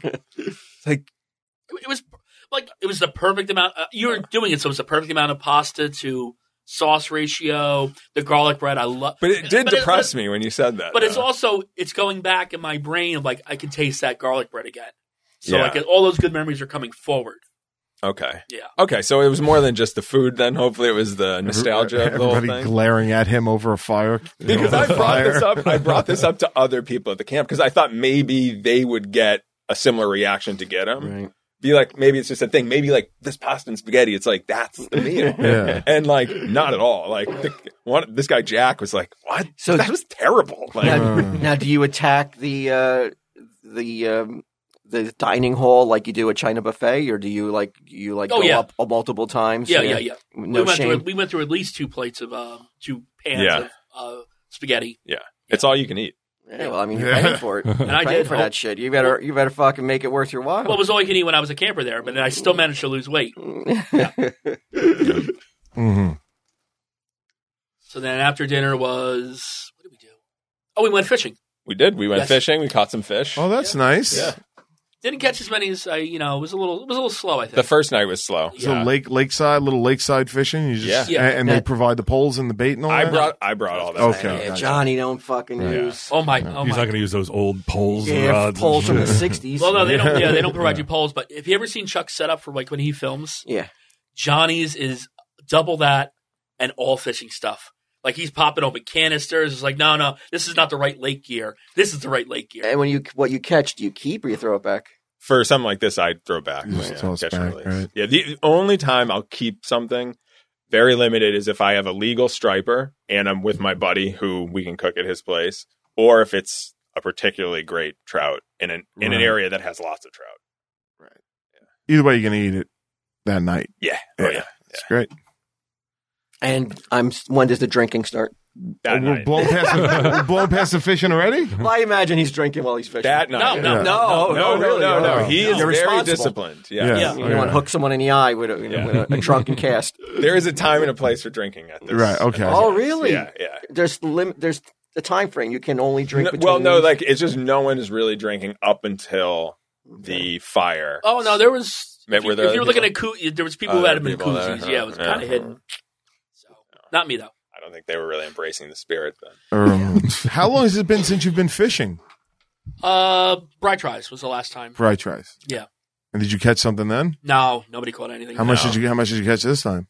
It was like it was the perfect amount. You were doing it, so it was the perfect amount of pasta to sauce ratio. The garlic bread, I love. but it did depress me when you said that. But it's though. also it's going back in my brain of like I can taste that garlic bread again. So Yeah. like all those good memories are coming forward. Okay. Yeah. Okay. So it was more than just the food then. Hopefully it was the nostalgia of the whole Everybody thing. glaring at him over a fire. Because I brought this up to other people at the camp because I thought maybe they would get a similar reaction to get him. Right. Be like, maybe it's just a thing. Maybe like this pasta and spaghetti. It's like, that's the meal. Yeah. And like, not at all. Like this guy, Jack, was like, what? So- that was terrible. Like, Now, do you attack the dining hall like you do a China buffet, or do you Oh, go yeah. up multiple times? Yeah. No shame. We went through at least 2 plates of 2 pans Yeah. of spaghetti. yeah. It's all you can eat. Yeah, well, I mean, you're Yeah. paying for it. And I Paying did for that shit. You better fucking make it worth your while. Well, it was all you can eat when I was a camper there, but then I still managed to lose weight. Mm-hmm. So then after dinner was what did we do? Oh, we went fishing. We did. We went Yes. fishing. We caught some fish. Oh, that's nice. Yeah. Didn't catch as many as it was a little slow. I think The first night was slow. So lakeside fishing. You just Yeah. and they provide the poles and the bait and all I that. brought all that. Okay. Yeah, Johnny, don't fucking use. Oh my! He's not going to use those old poles and Yeah, rods. poles from and the shit. '60s. Well, no, they don't. Yeah, they don't provide you poles. But have you ever seen Chuck set up for like when he films? Yeah. Johnny's is double that and all fishing stuff. Like he's popping open canisters. It's like no, this is not the right lake gear. This is the right lake gear. And what you catch, do you keep or you throw it back? For something like this, I'd throw back. You just toss catch and back, release. right. Yeah, the only time I'll keep something very limited is if I have a legal striper and I'm with my buddy who we can cook at his place, or if it's a particularly great trout in an area that has lots of trout. Right. Yeah. Either way, you're going to eat it that night. Yeah. It's great. And when does the drinking start? That We're night. blown past the fishing already? Well, I imagine he's drinking while he's fishing. That night. No. He is You're very responsible. disciplined. Yeah. You want to hook someone in the eye with a drunken cast. There is a time and a place for drinking at this. Right, okay. Oh, really? Yeah. There's the time frame. You can only drink between Like it's just no one is really drinking up until the fire. Oh no, there was. If you there were other looking at there was people who had them in people there, koozies. huh? Yeah, it was kind of hidden. So not me though. I don't think they were really embracing the spirit then. How long has it been since you've been fishing? Bright Tries was the last time. Bright Tries. Yeah. And did you catch something then? No, nobody caught anything. How much did you catch this time?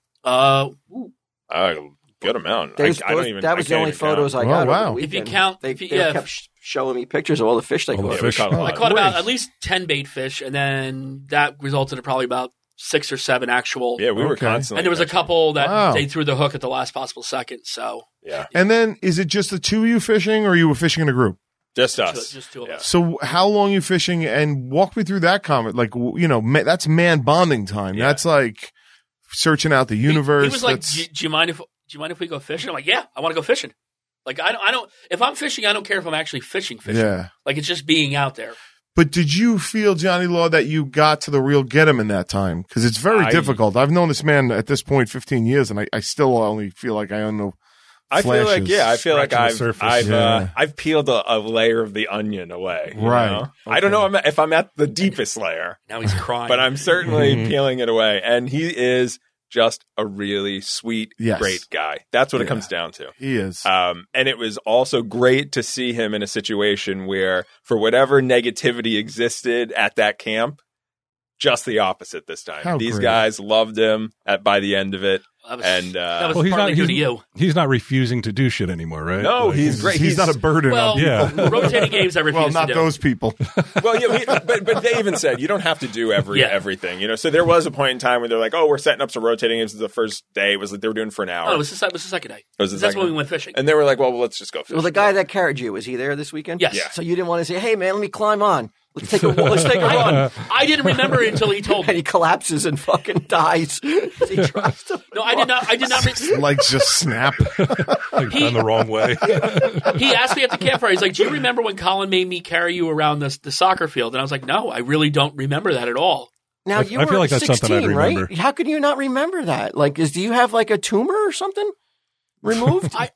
Good amount. That was the only photos I got. wow. Over the If you weekend. count, they kept showing me pictures of all the fish they All the caught. fish. caught a lot. I caught about Nice. at least 10 bait fish, and then that resulted in probably about 6 or 7 actual. Yeah, we were Okay. constantly. And there was a couple that Wow. they threw the hook at the last possible second. So Yeah, And then is it just the two of you fishing or you were fishing in a group? just us. just 2 of Yeah. us. So how long you fishing and walk me through that comment? Like, that's man bonding time. Yeah. That's like searching out the universe. He was like, That's- do you mind if we go fishing? I'm like, yeah, I want to go fishing. Like, I don't, if I'm fishing, I don't care if I'm actually fishing. yeah. Like, it's just being out there. But did you feel, Johnny Law, that you got to the real get him in that time? Because it's very difficult. I've known this man at this point 15 years, and I still only feel like I don't know. I feel like Scratching the surface. I've peeled a layer of the onion away. you Right. know? I don't know if I'm at the deepest layer, Now he's crying. but I'm certainly peeling it away. And he is just a really sweet, Yes. great guy. That's what it Yeah. comes down to. He is. And it was also great to see him in a situation where, for whatever negativity existed at that camp, just the opposite this time. How These great. guys loved him by the end of it. that was, and, that was Well, he's partly not, due to you. he's not refusing to do shit anymore, right? No, Like, he's great. He's not a burden Well, on people. Yeah. rotating games I refuse Well, to not do. those people. Well, yeah, but they even said you don't have to do everything, you know. So there was a point in time where they're like, "Oh, we're setting up some rotating games." The first day it was like they were doing for an hour. Oh, it was the second day. It was the That's second when we day. went fishing. And they were like, "Well, let's just go fishing." Well, the guy that carried you, was he there this weekend? Yes. Yeah. So you didn't want to say, "Hey, man, let me climb on. Let's take a run." I didn't remember it until he told And me. he collapses and fucking dies. He tries to. No, I did not. Legs just snap. like, done the wrong way. He asked me at the campfire. He's like, "Do you remember when Colin made me carry you around the soccer field?" And I was like, "No, I really don't remember that at all." Now you I were feel like that's 16, something I'd right? remember. How can you not remember that? Like, do you have like a tumor or something removed? I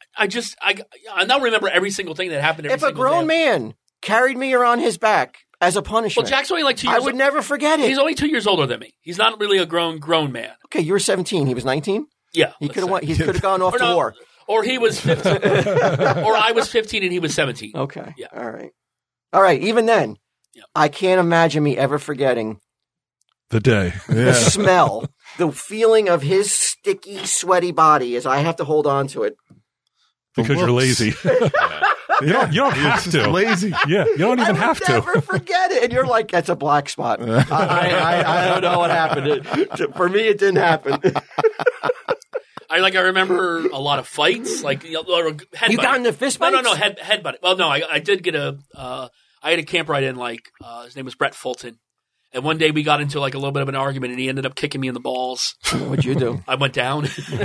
now remember every single thing that happened. Every If a single grown day. man carried me around his back as a Well, punishment, Jack's only like 2 years. I would never forget it. He's only 2 years older than me. He's not really a grown man. Okay, you were 17. He was 19. Yeah, He let's could have say. went. He could have gone off Or to no, war. Or he was 15, or I was 15 and he was 17. Okay. Yeah. All right. Even then, Yeah. I can't imagine me ever forgetting The day. the Yeah. smell, the feeling of his sticky, sweaty body as I have to hold on to it. Because you're looks. lazy. You don't have It's to. just lazy. Yeah, you don't even I have would to. never forget it. And you're like, that's a black spot. I don't know what happened. For me, it didn't happen. I remember a lot of fights, like or headbutting. You got into fist No, fights? headbutting. Well, no, I did get I had a camp right in, his name was Brett Fulton. And one day we got into like a little bit of an argument and he ended up kicking me in the balls. What'd you do? I went down.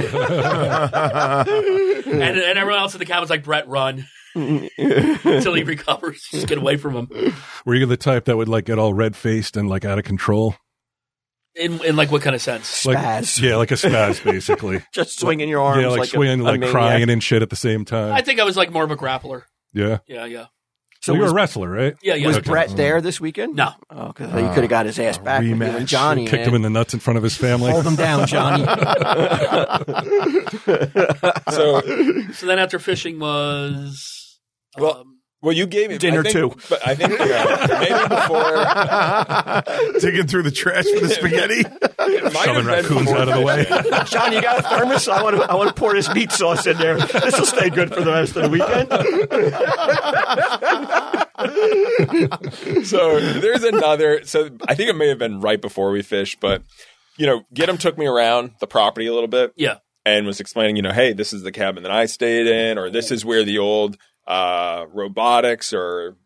and everyone else in the camp was like, Brett, run. Until he recovers. Just get away from him. Were you the type that would like get all red faced and like out of control? In like what kind of sense? Like, Spaz. yeah, like a spaz, basically. Just swinging your arms Yeah, like swinging, a like maniac. crying and shit at the same time. I think I was like more of a grappler. Yeah. Yeah. So So you're was, a wrestler, right? Yeah. was Okay. Brett there this weekend? No. Oh, because he could have got his ass back with you rematch. and Johnny, Kicked man. him in the nuts in front of his family. Hold him down, Johnny. So, So then after fishing was well, you gave me Dinner I think, too. But I think maybe before Digging through the trash for the spaghetti. it might have Shoving been raccoons before out of the way. fishing. John, you got a thermos? I want to pour this meat sauce in there. This will stay good for the rest of the weekend. So there's another. So I think it may have been right before we fished, but Get 'em took me around the property a little bit. Yeah. and was explaining, hey, this is the cabin that I stayed in, or this is where the old robotics or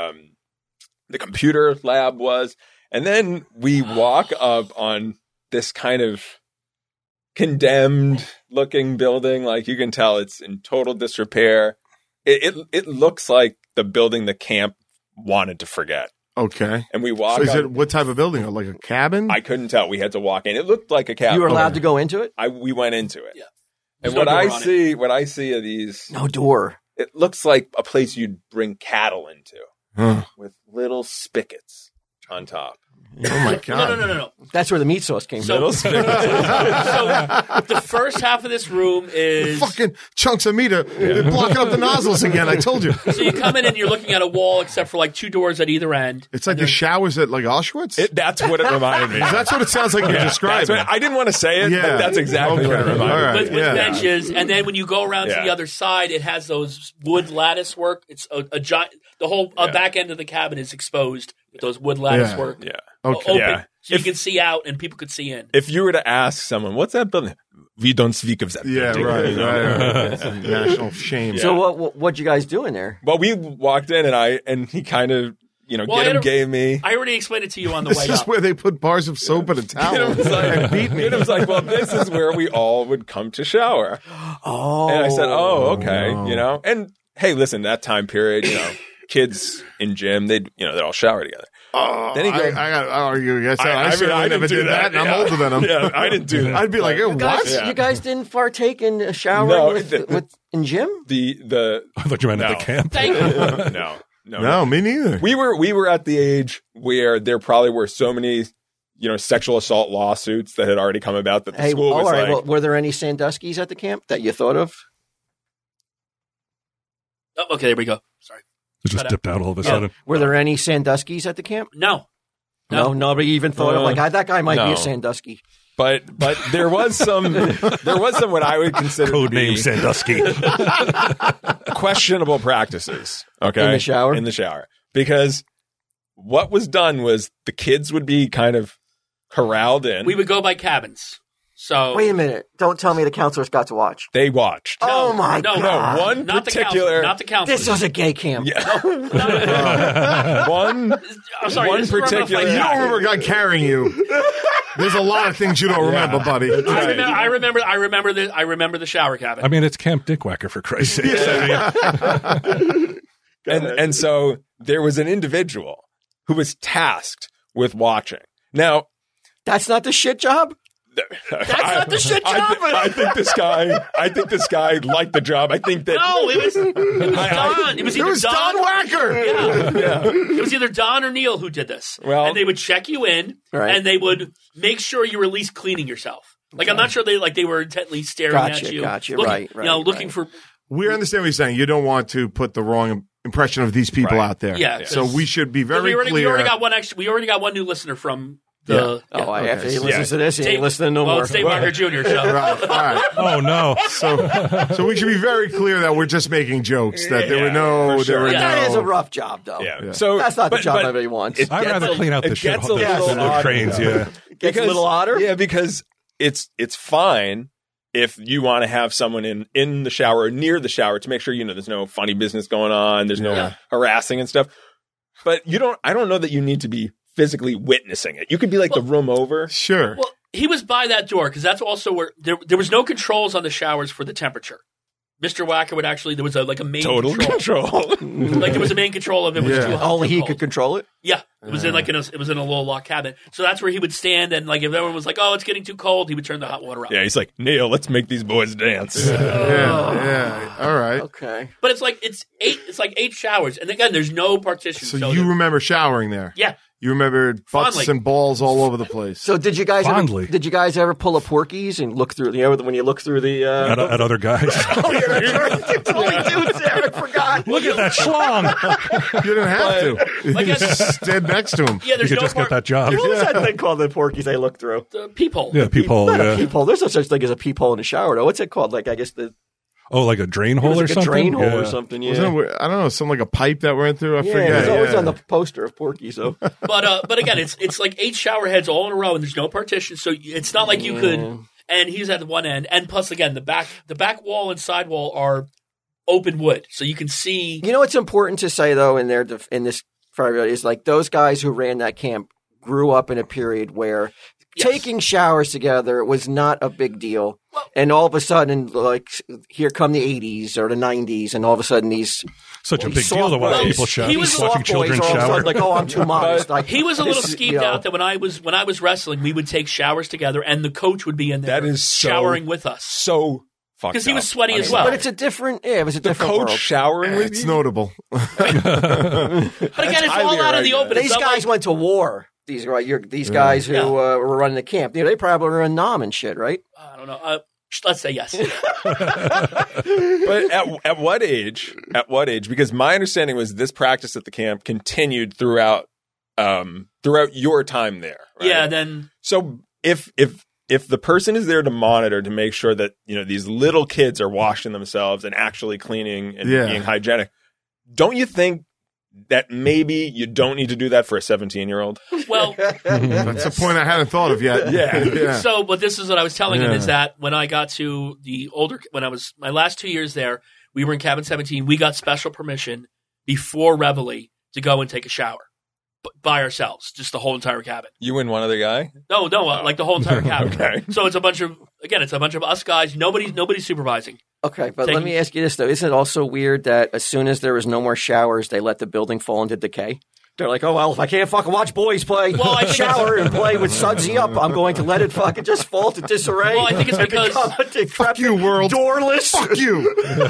the computer lab was. And then we walk up on this kind of condemned looking building. Like, you can tell it's in total disrepair. It looks like the building the camp wanted to forget. Okay. And we walk So is up. it what type of building? Like a cabin? I couldn't tell. We had to walk in. It looked like a cabin. You were allowed to go into it? We went into it. Yeah. And There's no what door on I see of these, No door. it looks like a place you'd bring cattle into Huh. with little spigots on top. Oh my God. No. That's where the meat sauce came from. Little spigots. So the first half of this room is Fucking chunks of meat. They're blocking up the nozzles again. I told you. so you come in and you're looking at a wall except for like 2 doors at either end. It's like the showers at like Auschwitz. That's what it reminded me. That's what it sounds like you're That's describing. what- I didn't want to say it, Yeah. but that's exactly what it Okay. reminded All right. me. With Yeah. benches, and then when you go around to Yeah. the other side, it has those wood lattice work. It's a giant. The whole back end of the cabin is exposed with those wood lattice Yeah. work. Yeah. Okay. Open, Yeah. so you can see out and people could see in. If you were to ask someone, what's that building? We don't speak of that Yeah, building. right, You know? right. It's a national shame. Yeah. So what'd you guys do in there? Well, we walked in and he kind of, Well, I had a- gave me. I already explained it to you on the This way is up. where they put bars of soap and a towel Gideon was like, and beat me. Gideon was like, well, this is where we all would come to shower. Oh. And I said, oh, okay. no. And hey, listen, that time period, kids in gym, they'd all shower together. Oh, Then he goes- I got to argue. I I certainly never didn't do did that, and I'm Yeah. older than him. Yeah, I didn't do that. I'd be like, You guys, what? Yeah. you guys didn't partake in showering No, with in gym? The I thought you meant No. at the camp. Thank you. no. Me neither. We were at the age where there probably were so many, sexual assault lawsuits that had already come about that the school was all right. like, Well, were there any Sandusky's at the camp that you thought of? Oh, okay, there we go. Sorry. It just Cut dipped out all of a Yeah. sudden. Were there any Sandusky's at the camp? No. No, nobody even thought of that guy might be no. a Sandusky. but there was some what I would consider to be Sandusky. questionable practices. Okay, In the shower, because what was done was the kids would be kind of corralled in. We would go by cabins. So Wait a minute! Don't tell me the counselors got to watch. They watched. Oh my no, God. No, one not particular- not the counselors. This was a gay camp. Yeah. No. One I'm sorry. one this is where I'm gonna particular- fight You back. don't remember a guy carrying you. There's a lot of things you don't remember, buddy. I remember the shower cabin. I mean, it's Camp Dickwhacker, for Christ's sake. and so there was an individual who was tasked with watching. Now, That's not the shit job. That's not the shit job. I think this guy liked the job. I think that No, it was Don. It was It either was Don Wacker. Yeah. It was either Don or Neil who did this. Well- and they would check you in, Right. and they would make sure you were at least cleaning yourself. Like I'm not sure they were intently staring Gotcha, at you, gotcha. looking, Right, looking right. for. We understand what you're saying. You don't want to put the wrong impression of these people Right. out there. Yeah, So 'cause- we should be very we already clear. got one. Actually, we already got one new listener from the. After he so- listens to this, he ain't listening no well, more. it's Dave Walker Jr. So. Right. All right. Oh, no. So we should be very clear that we're just making jokes. That there were no. for sure. There were Yeah. That is a no. rough job, though. yeah. So That's not the but- job but everybody wants. it I'd gets rather a- clean out it the shit gets a the little load trains, odd. yeah. Gets a little odder. Yeah, because it's fine if you want to have someone in the shower or near the shower to make sure there's no funny business going on, there's no harassing and stuff. But I don't know that you need to be physically witnessing it. You could be like the room over. Sure. Well, he was by that door because that's also where there was no controls on the showers for the temperature. Mr. Wacker would actually there was a main Total control. like there was a main control of it was Yeah. too hot. Only too he cold. could control it. Yeah, it was in a low lock cabin. So that's where he would stand and like if everyone was like, "Oh, it's getting too cold," he would turn the hot water up. Yeah, he's like, Neil, let's make these boys dance. Yeah. All right. Okay. But it's like eight showers, and again, there's no partition. So you remember showering there? yeah. You remember butts Fondly. and balls all over the place. So did you guys Fondly. ever pull a Porky's and look through when you look through the At other guys. Oh, you're totally dudes there. I forgot. Look at that schlong. You didn't have to. Like You I- just stood next to him. Yeah, You there's could no just get that job. What was that thing called? The Porky's I look through. the peephole. Yeah, peephole. Not a Yeah. peephole. There's no such thing as a peephole in a shower, though. What's it called? Like I guess Oh, like a drain it hole was or like a something? drain hole or Yeah. something. Yeah. Wasn't it, I don't know, something like a pipe that went through? I Yeah, forget. it was always Yeah. on the poster of Porky. So But again, it's like 8 shower heads all in a row, and there's no partition, so it's not like you could. and he's at the one end. And plus, again, the back wall and side wall are open wood, so you can see. You know what's important to say though in this for everybody is like those guys who ran that camp grew up in a period where taking showers together was not a big deal. Well, and all of a sudden, like, here come the 80s or the 90s, and all of a sudden these... Such a big deal to watch people shower. Watching children shower. Like, oh, I'm too modest. Like, he was a little skeeved out that when I was wrestling, we would take showers together, and the coach would be in there showering with us. So fucked up. Because he was sweaty as well. But it's a different... Yeah, it was a different world. The coach showering with you? It's notable. But again, it's all out in the open. These guys went to war. These guys who were running the camp, they probably were in Nam and shit, right? I don't know. Let's say yes. But at what age? At what age? Because my understanding was this practice at the camp continued throughout your time there. Right? Yeah. Then so if the person is there to monitor to make sure that these little kids are washing themselves and actually cleaning and being hygienic, don't you think that maybe you don't need to do that for a 17-year-old? Well, that's a point I hadn't thought of yet. Yeah. So, but this is what I was telling him is that when I got to when I was my last 2 years there, we were in cabin 17. We got special permission before Reveille to go and take a shower by ourselves, just the whole entire cabin. You and one other guy? No, like the whole entire cabin. Okay. So it's a bunch of us guys. Nobody's supervising. Okay, but let me ask you this, though. Isn't it also weird that as soon as there was no more showers, they let the building fall into decay? They're like, oh, well, if I can't fucking watch boys play, shower and play with Sudsy up, I'm going to let it fucking just fall to disarray. Well, I think it's because... Fuck you, world. Doorless. Fuck you.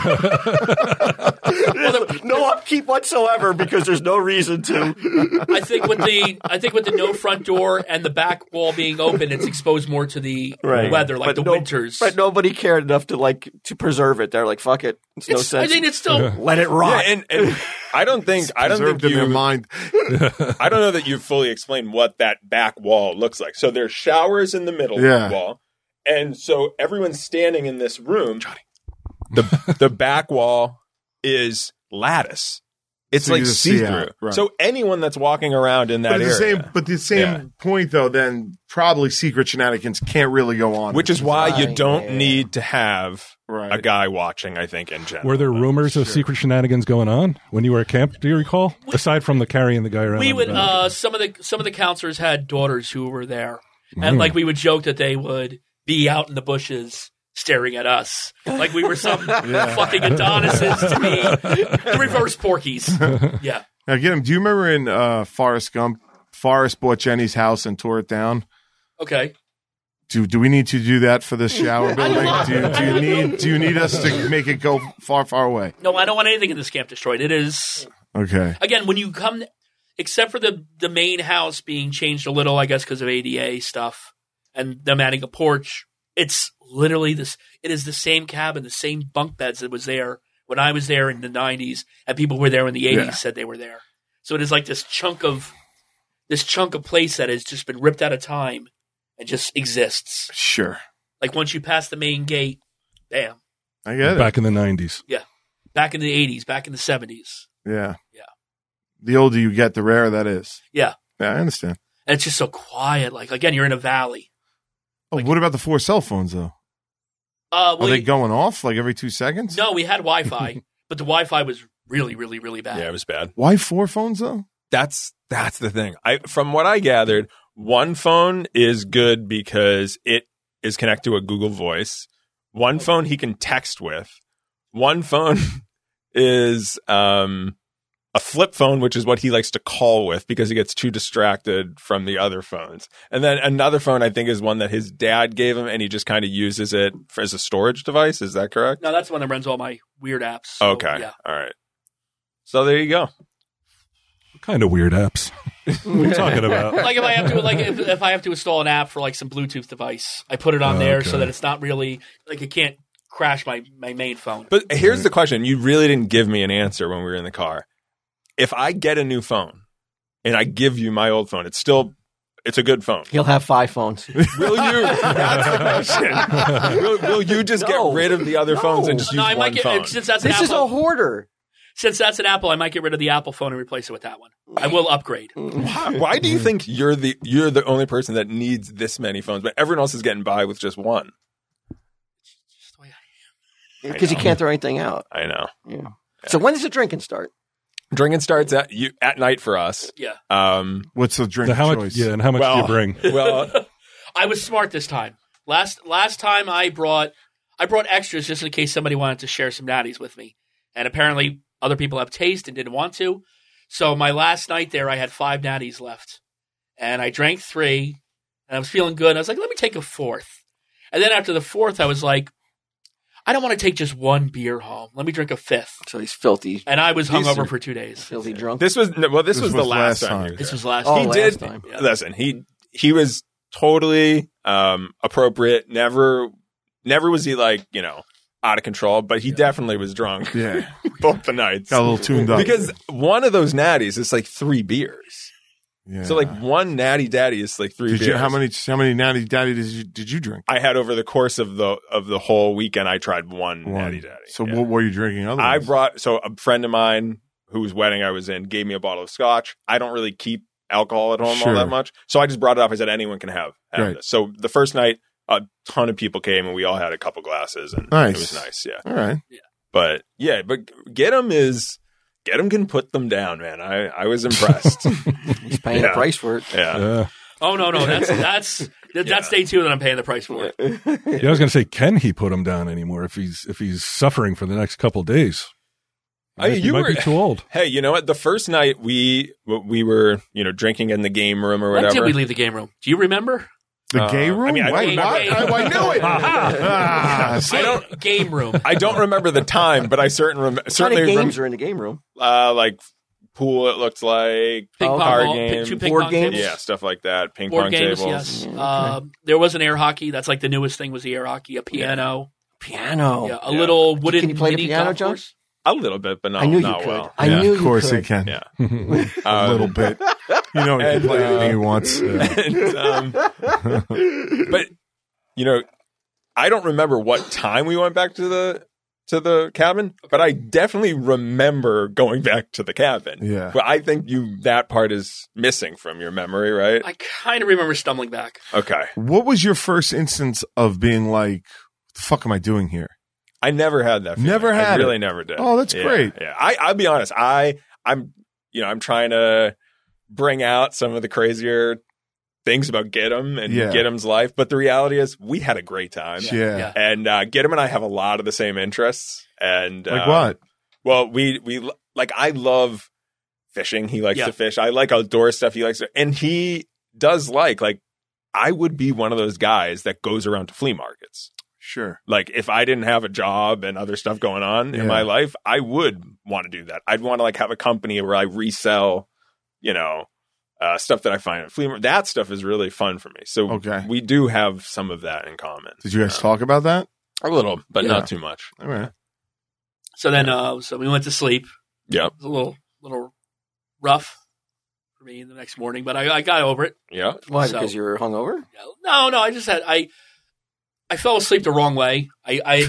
No upkeep whatsoever because there's no reason to. I think with the no front door and the back wall being open, it's exposed more to the weather, like winters. But nobody cared enough to preserve it. They're like, fuck it. It's no sense. I think it's still... Let it rot. Yeah, and I don't think in their mind. I don't know that you've fully explained what that back wall looks like. So there's showers in the middle of the wall. And so everyone's standing in this room. Johnny. The back wall is lattice. It's so like see-through. Right. So anyone that's walking around in that area. But the same point, though, then probably secret shenanigans can't really go on. Which is why you don't need to have a guy watching, I think, in general. Were there rumors of secret shenanigans going on when you were at camp, do you recall? Aside from the carrying the guy around. We would some of the counselors had daughters who were there. And like we would joke that they would be out in the bushes staring at us like we were some fucking Adonises to me. The reverse Porkies. Yeah. Now, get him. Do you remember in Forrest Gump, Forrest bought Jenny's house and tore it down? Okay. Do we need to do that for the shower building? Do you need us to make it go far, far away? No, I don't want anything in this camp destroyed. It is okay. Again, when you come, except for the main house being changed a little, I guess because of ADA stuff and them adding a porch. It's literally this. It is the same cabin, the same bunk beds that was there when I was there in the 90s, and people who were there in the 80s said they were there. So it is like this chunk of place that has just been ripped out of time and just exists. Sure. Like once you pass the main gate, bam. I get it. Back in the 90s. Yeah. Back in the 80s, back in the 70s. Yeah. Yeah. The older you get, the rarer that is. Yeah. Yeah, I understand. And it's just so quiet. Like, again, you're in a valley. Oh, what about the 4 cell phones, though? Are they going off like every 2 seconds? No, we had Wi-Fi, but the Wi-Fi was really, really, really bad. Yeah, it was bad. Why 4 phones, though? That's the thing. From what I gathered, one phone is good because it is connected to a Google Voice. One phone he can text with. One phone is a flip phone, which is what he likes to call with because he gets too distracted from the other phones. And then another phone, I think, is one that his dad gave him, and he just kind of uses it as a storage device. Is that correct? No, that's the one that runs all my weird apps. So, okay. Yeah. All right. So there you go. What kind of weird apps? What are you talking about? Like if I have to, if I have to install an app for like some Bluetooth device, I put it on there so that it's not really like it can't crash my main phone. But here's the question: you really didn't give me an answer when we were in the car. If I get a new phone and I give you my old phone, it's a good phone. He'll have 5 phones. Will you? That's the question. Will you just get rid of the other phones and just use one phone? Since that's this is a hoarder. Since that's an Apple, I might get rid of the Apple phone and replace it with that one. I will upgrade. Why do you think you're the only person that needs this many phones, but everyone else is getting by with just one? Because you can't throw anything out. I know. Yeah. So when does the drinking start? Drinking starts at night for us. Yeah. What's the drink So how choice? much? Yeah, and how much do you bring? Well, I was smart this time. Last time I brought extras just in case somebody wanted to share some natties with me. And apparently other people have taste and didn't want to. So my last night there, I had 5 natties left. And I drank 3, and I was feeling good. And I was like, let me take a 4th. And then after the 4th, I was like, I don't want to take just 1 beer home. Let me drink a 5th. So he's filthy. And I was hungover for 2 days. Filthy drunk. this was the last time. This was last Oh, time. He last did. time. Yeah. Listen, he was totally appropriate. Never was he like, out of control, but he definitely was drunk. Yeah. Both the nights. Got a little tuned up. Because one of those natties is like 3 beers. Yeah. So like one natty daddy is like 3 beers. How many natty daddy did you drink? I had over the course of the whole weekend, I tried one natty daddy. So Yeah. what were you drinking otherwise? A friend of mine whose wedding I was in gave me a bottle of scotch. I don't really keep alcohol at home all Sure. that much. So I just brought it up. I said, anyone can have Right. this. So the first night, a ton of people came and we all had a couple glasses and Nice. it was nice. Yeah. All right. But Get 'em can put them down, man. I was impressed. He's paying the price for it. Yeah. Oh, no. That's day 2 that I'm paying the price for it. Yeah, I was going to say, can he put him down anymore if he's suffering for the next couple of days? You might be too old. Hey, you know what? The first night we were, drinking in the game room or When whatever. did we leave the game room? Do you remember? The gay room? I mean, I Wait, don't what? remember. I knew it. I don't. Game room. I don't remember the time, but I certainly What kind of remember. games are in the game room? Like pool, it looked like Ping pong card ball, games, 2 ping board pong games? tables. yeah, stuff like that. Ping Board pong games, tables. yes. There was an air hockey. That's like the newest thing was the air hockey. A piano. Piano. Yeah, a little wooden Can you play the mini piano, golf John? course. A little bit, but I knew you not could. well. I knew you could. Of course he can. Yeah, A little bit. You know, he can play anything he wants. And, but I don't remember what time we went back to the cabin, but I definitely remember going back to the cabin. Yeah. But I think that part is missing from your memory, right? I kind of remember stumbling back. Okay. What was your first instance of being like, what the fuck am I doing here? I never had that feeling. Never had I really it. never did. Oh, that's Yeah, great. Yeah. I'll be honest. I'm trying to bring out some of the crazier things about Get 'em and Yeah. Get 'em's life, but the reality is we had a great time. Yeah. And Get 'em and I have a lot of the same interests. And Like what? Well, we like, I love fishing. He likes to fish. I like outdoor stuff. He likes to, and he does like I would be one of those guys that goes around to flea markets. Sure. Like if I didn't have a job and other stuff going on in my life, I would want to do that. I'd want to have a company where I resell, stuff that I find at flea market. That stuff is really fun for me. So we do have some of that in common. Did you guys talk about that? A little, but Yeah. not too much. All right. So then, so we went to sleep. Yeah. It was a little rough for me the next morning, but I got over it. Yeah. Why? So- Because you were hungover? No, I just had I fell asleep the wrong way. I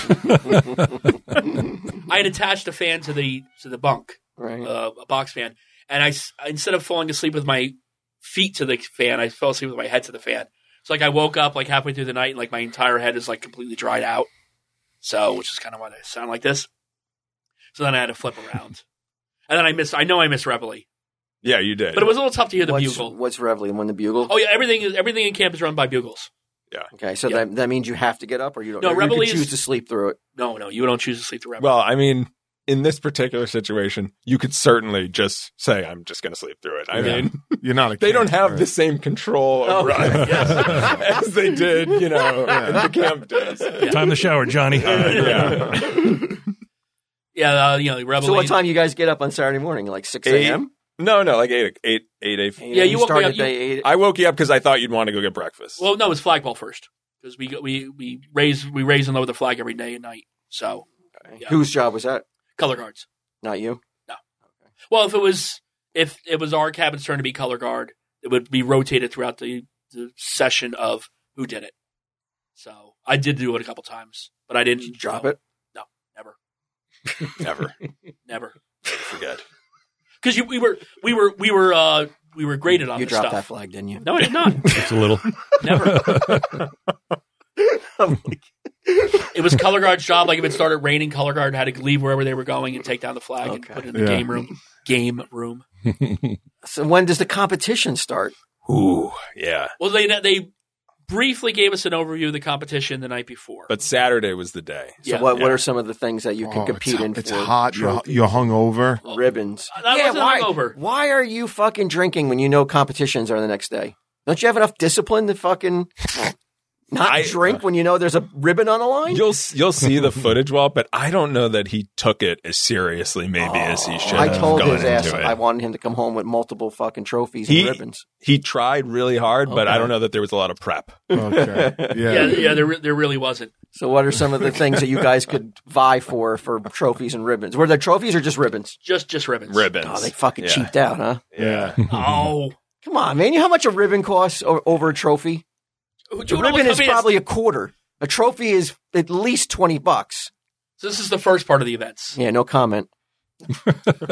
had attached a fan to the bunk, Right. a box fan, and I instead of falling asleep with my feet to the fan, I fell asleep with my head to the fan. So I woke up halfway through the night, and my entire head is completely dried out. So, which is kind of why I sound like this. So then I had to flip around, and then I missed Reveille. Yeah, you did. But it was a little tough to hear the bugle. What's Reveille? When the bugle? Oh yeah, everything in camp is run by bugles. Yeah. Okay, so that means you have to get up, or you don't. No, or you Reveille could is- choose to sleep through it. No, you don't choose to sleep through Reveille. Well, I mean, in this particular situation, you could certainly just say, I'm just going to sleep through it. I mean, You're not a they kid, don't have right? the same control over us as they did, in the camp days. Time to shower, Johnny. Yeah. Reveille. So what time you guys get up on Saturday morning? Like 6 a.m.? No, like 8. Yeah, you woke start me up. at day 8. I woke you up because I thought you'd want to go get breakfast. Well, no, it was flagpole first because we raise and lower the flag every day and night. So yeah. Whose job was that? color guards. Not you. Well, if it was our cabin's turn to be color guard, it would be rotated throughout the session of who did it. So I did do it a couple times, but I didn't Did you drop it? No, never, Never. never. Forget. Because we were graded on You this dropped stuff. that flag, didn't you? No, I did not. Just a little. Never. It was color guard's job. Like if it started raining, color guard had to leave wherever they were going and take down the flag and put it in the game room. So when does the competition start? Ooh, yeah. Well, they briefly gave us an overview of the competition the night before. But Saturday was the day. So what are some of the things that you can compete in? It's hot. You're hungover. Ribbons. Wasn't hungover. Why are you fucking drinking when you know competitions are the next day? Don't you have enough discipline to fucking not drink when you know there's a ribbon on the line? You'll see the footage, Walt, but I don't know that he took it as seriously maybe as he should. I told his ass it. I wanted him to come home with multiple fucking trophies and ribbons. He tried really hard, but I don't know that there was a lot of prep. Okay. Yeah, there really wasn't. So what are some of the things that you guys could vie for trophies and ribbons? Were there trophies or just ribbons? Just ribbons. Ribbons. Oh, they fucking cheaped out, huh? Yeah. Oh. Come on, man. You know how much a ribbon costs over a trophy? A ribbon is probably a quarter. A trophy is at least $20. So this is the first part of the events. Yeah, no comment. I'm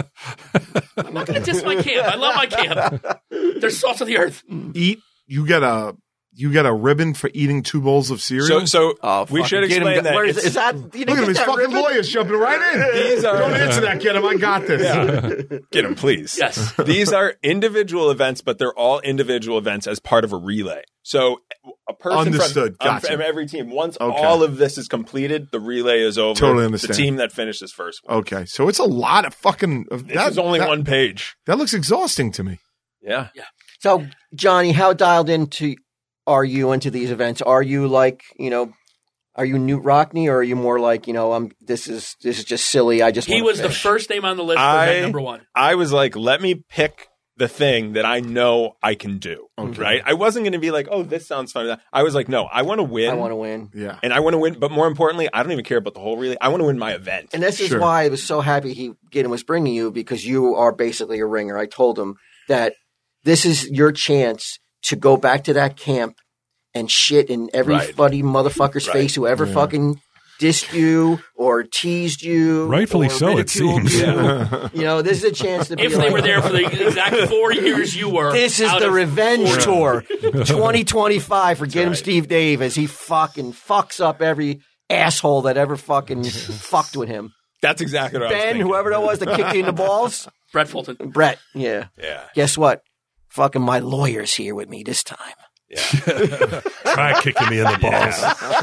not going to diss my camp. I love my camp. They're salt of the earth. You get a ribbon for eating 2 bowls of cereal. So we should explain that. Is that Look at him, his fucking lawyers jumping right in. Don't answer that, get him. I got this. Yeah. Get him, please. Yes. These are individual events, but they're all individual events as part of a relay. So a person from every team, once all of this is completed, the relay is over. Totally understand. The team that finishes first one. Okay, so it's a lot of fucking. This is only one page. That looks exhausting to me. Yeah. So, Johnny, how dialed are you into these events? Are you like, are you Newt Rockney, or are you more like, this is just silly. He was the first name on the list for event number 1. I was like, let me pick the thing that I know I can do. Okay. Right? I wasn't going to be like, oh, this sounds fun. I was like, no, I want to win. Yeah. And I want to win. But more importantly, I don't even care about the whole relay. I want to win my event. And this is why I was so happy Gideon was bringing you, because you are basically a ringer. I told him that this is your chance to go back to that camp and shit in everybody motherfucker's face who ever fucking dissed you or teased you. Rightfully so, it seems. This is a chance to be if they were there for the exact 4 years you were. This is the revenge tour 2025 for Get Him Steve Davis. He fucking fucks up every asshole that ever fucking fucked with him. That's exactly what I was thinking. Whoever that was that kicked you in the balls. Brett Fulton. Brett, yeah. Guess what? Fucking my lawyer's here with me this time. Yeah. Try kicking me in the balls.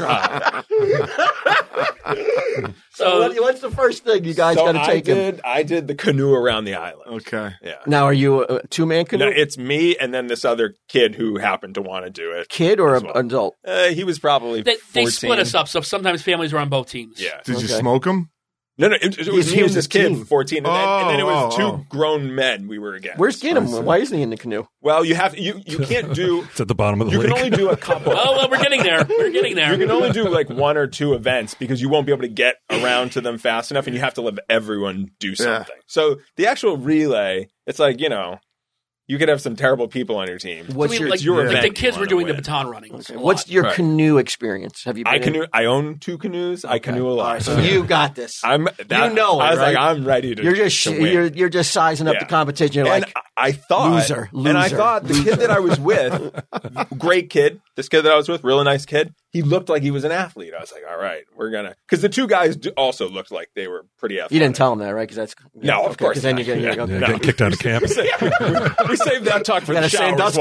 So what's the first thing you guys got to take him? I did the canoe around the island. Okay. Yeah. Now, are you a 2-man canoe? No, it's me and then this other kid who happened to want to do it. Kid or an adult? He was probably 14. They split us up, so sometimes families were on both teams. Yeah. Did you smoke him? No, it was me and this kid, 14, and then it was 2 grown men we were against. Where's Gideon? Why isn't he in the canoe? Well, you can't do. It's at the bottom of the lake. You can only do a couple. Well, we're getting there. You can only do like 1 or 2 events because you won't be able to get around to them fast enough, and you have to let everyone do something. Yeah. So the actual relay, it's like, you could have some terrible people on your team. What's your event? Like the kids were doing the baton running. Okay. What's your canoe experience? Have you been I own 2 canoes. Okay. I canoe a lot. Right, so you got this. I was like, I'm ready to. You're just sizing up the competition. You're and like, I thought loser. And I thought the kid that I was with, great kid. This kid that I was with, really nice kid. He looked like he was an athlete. I was like, all right, we're gonna, because the 2 guys also looked like they were pretty athletic. You didn't tell him that, right? Because that's no, of course. Because then you're getting kicked out of camp. We saved that talk for the showers.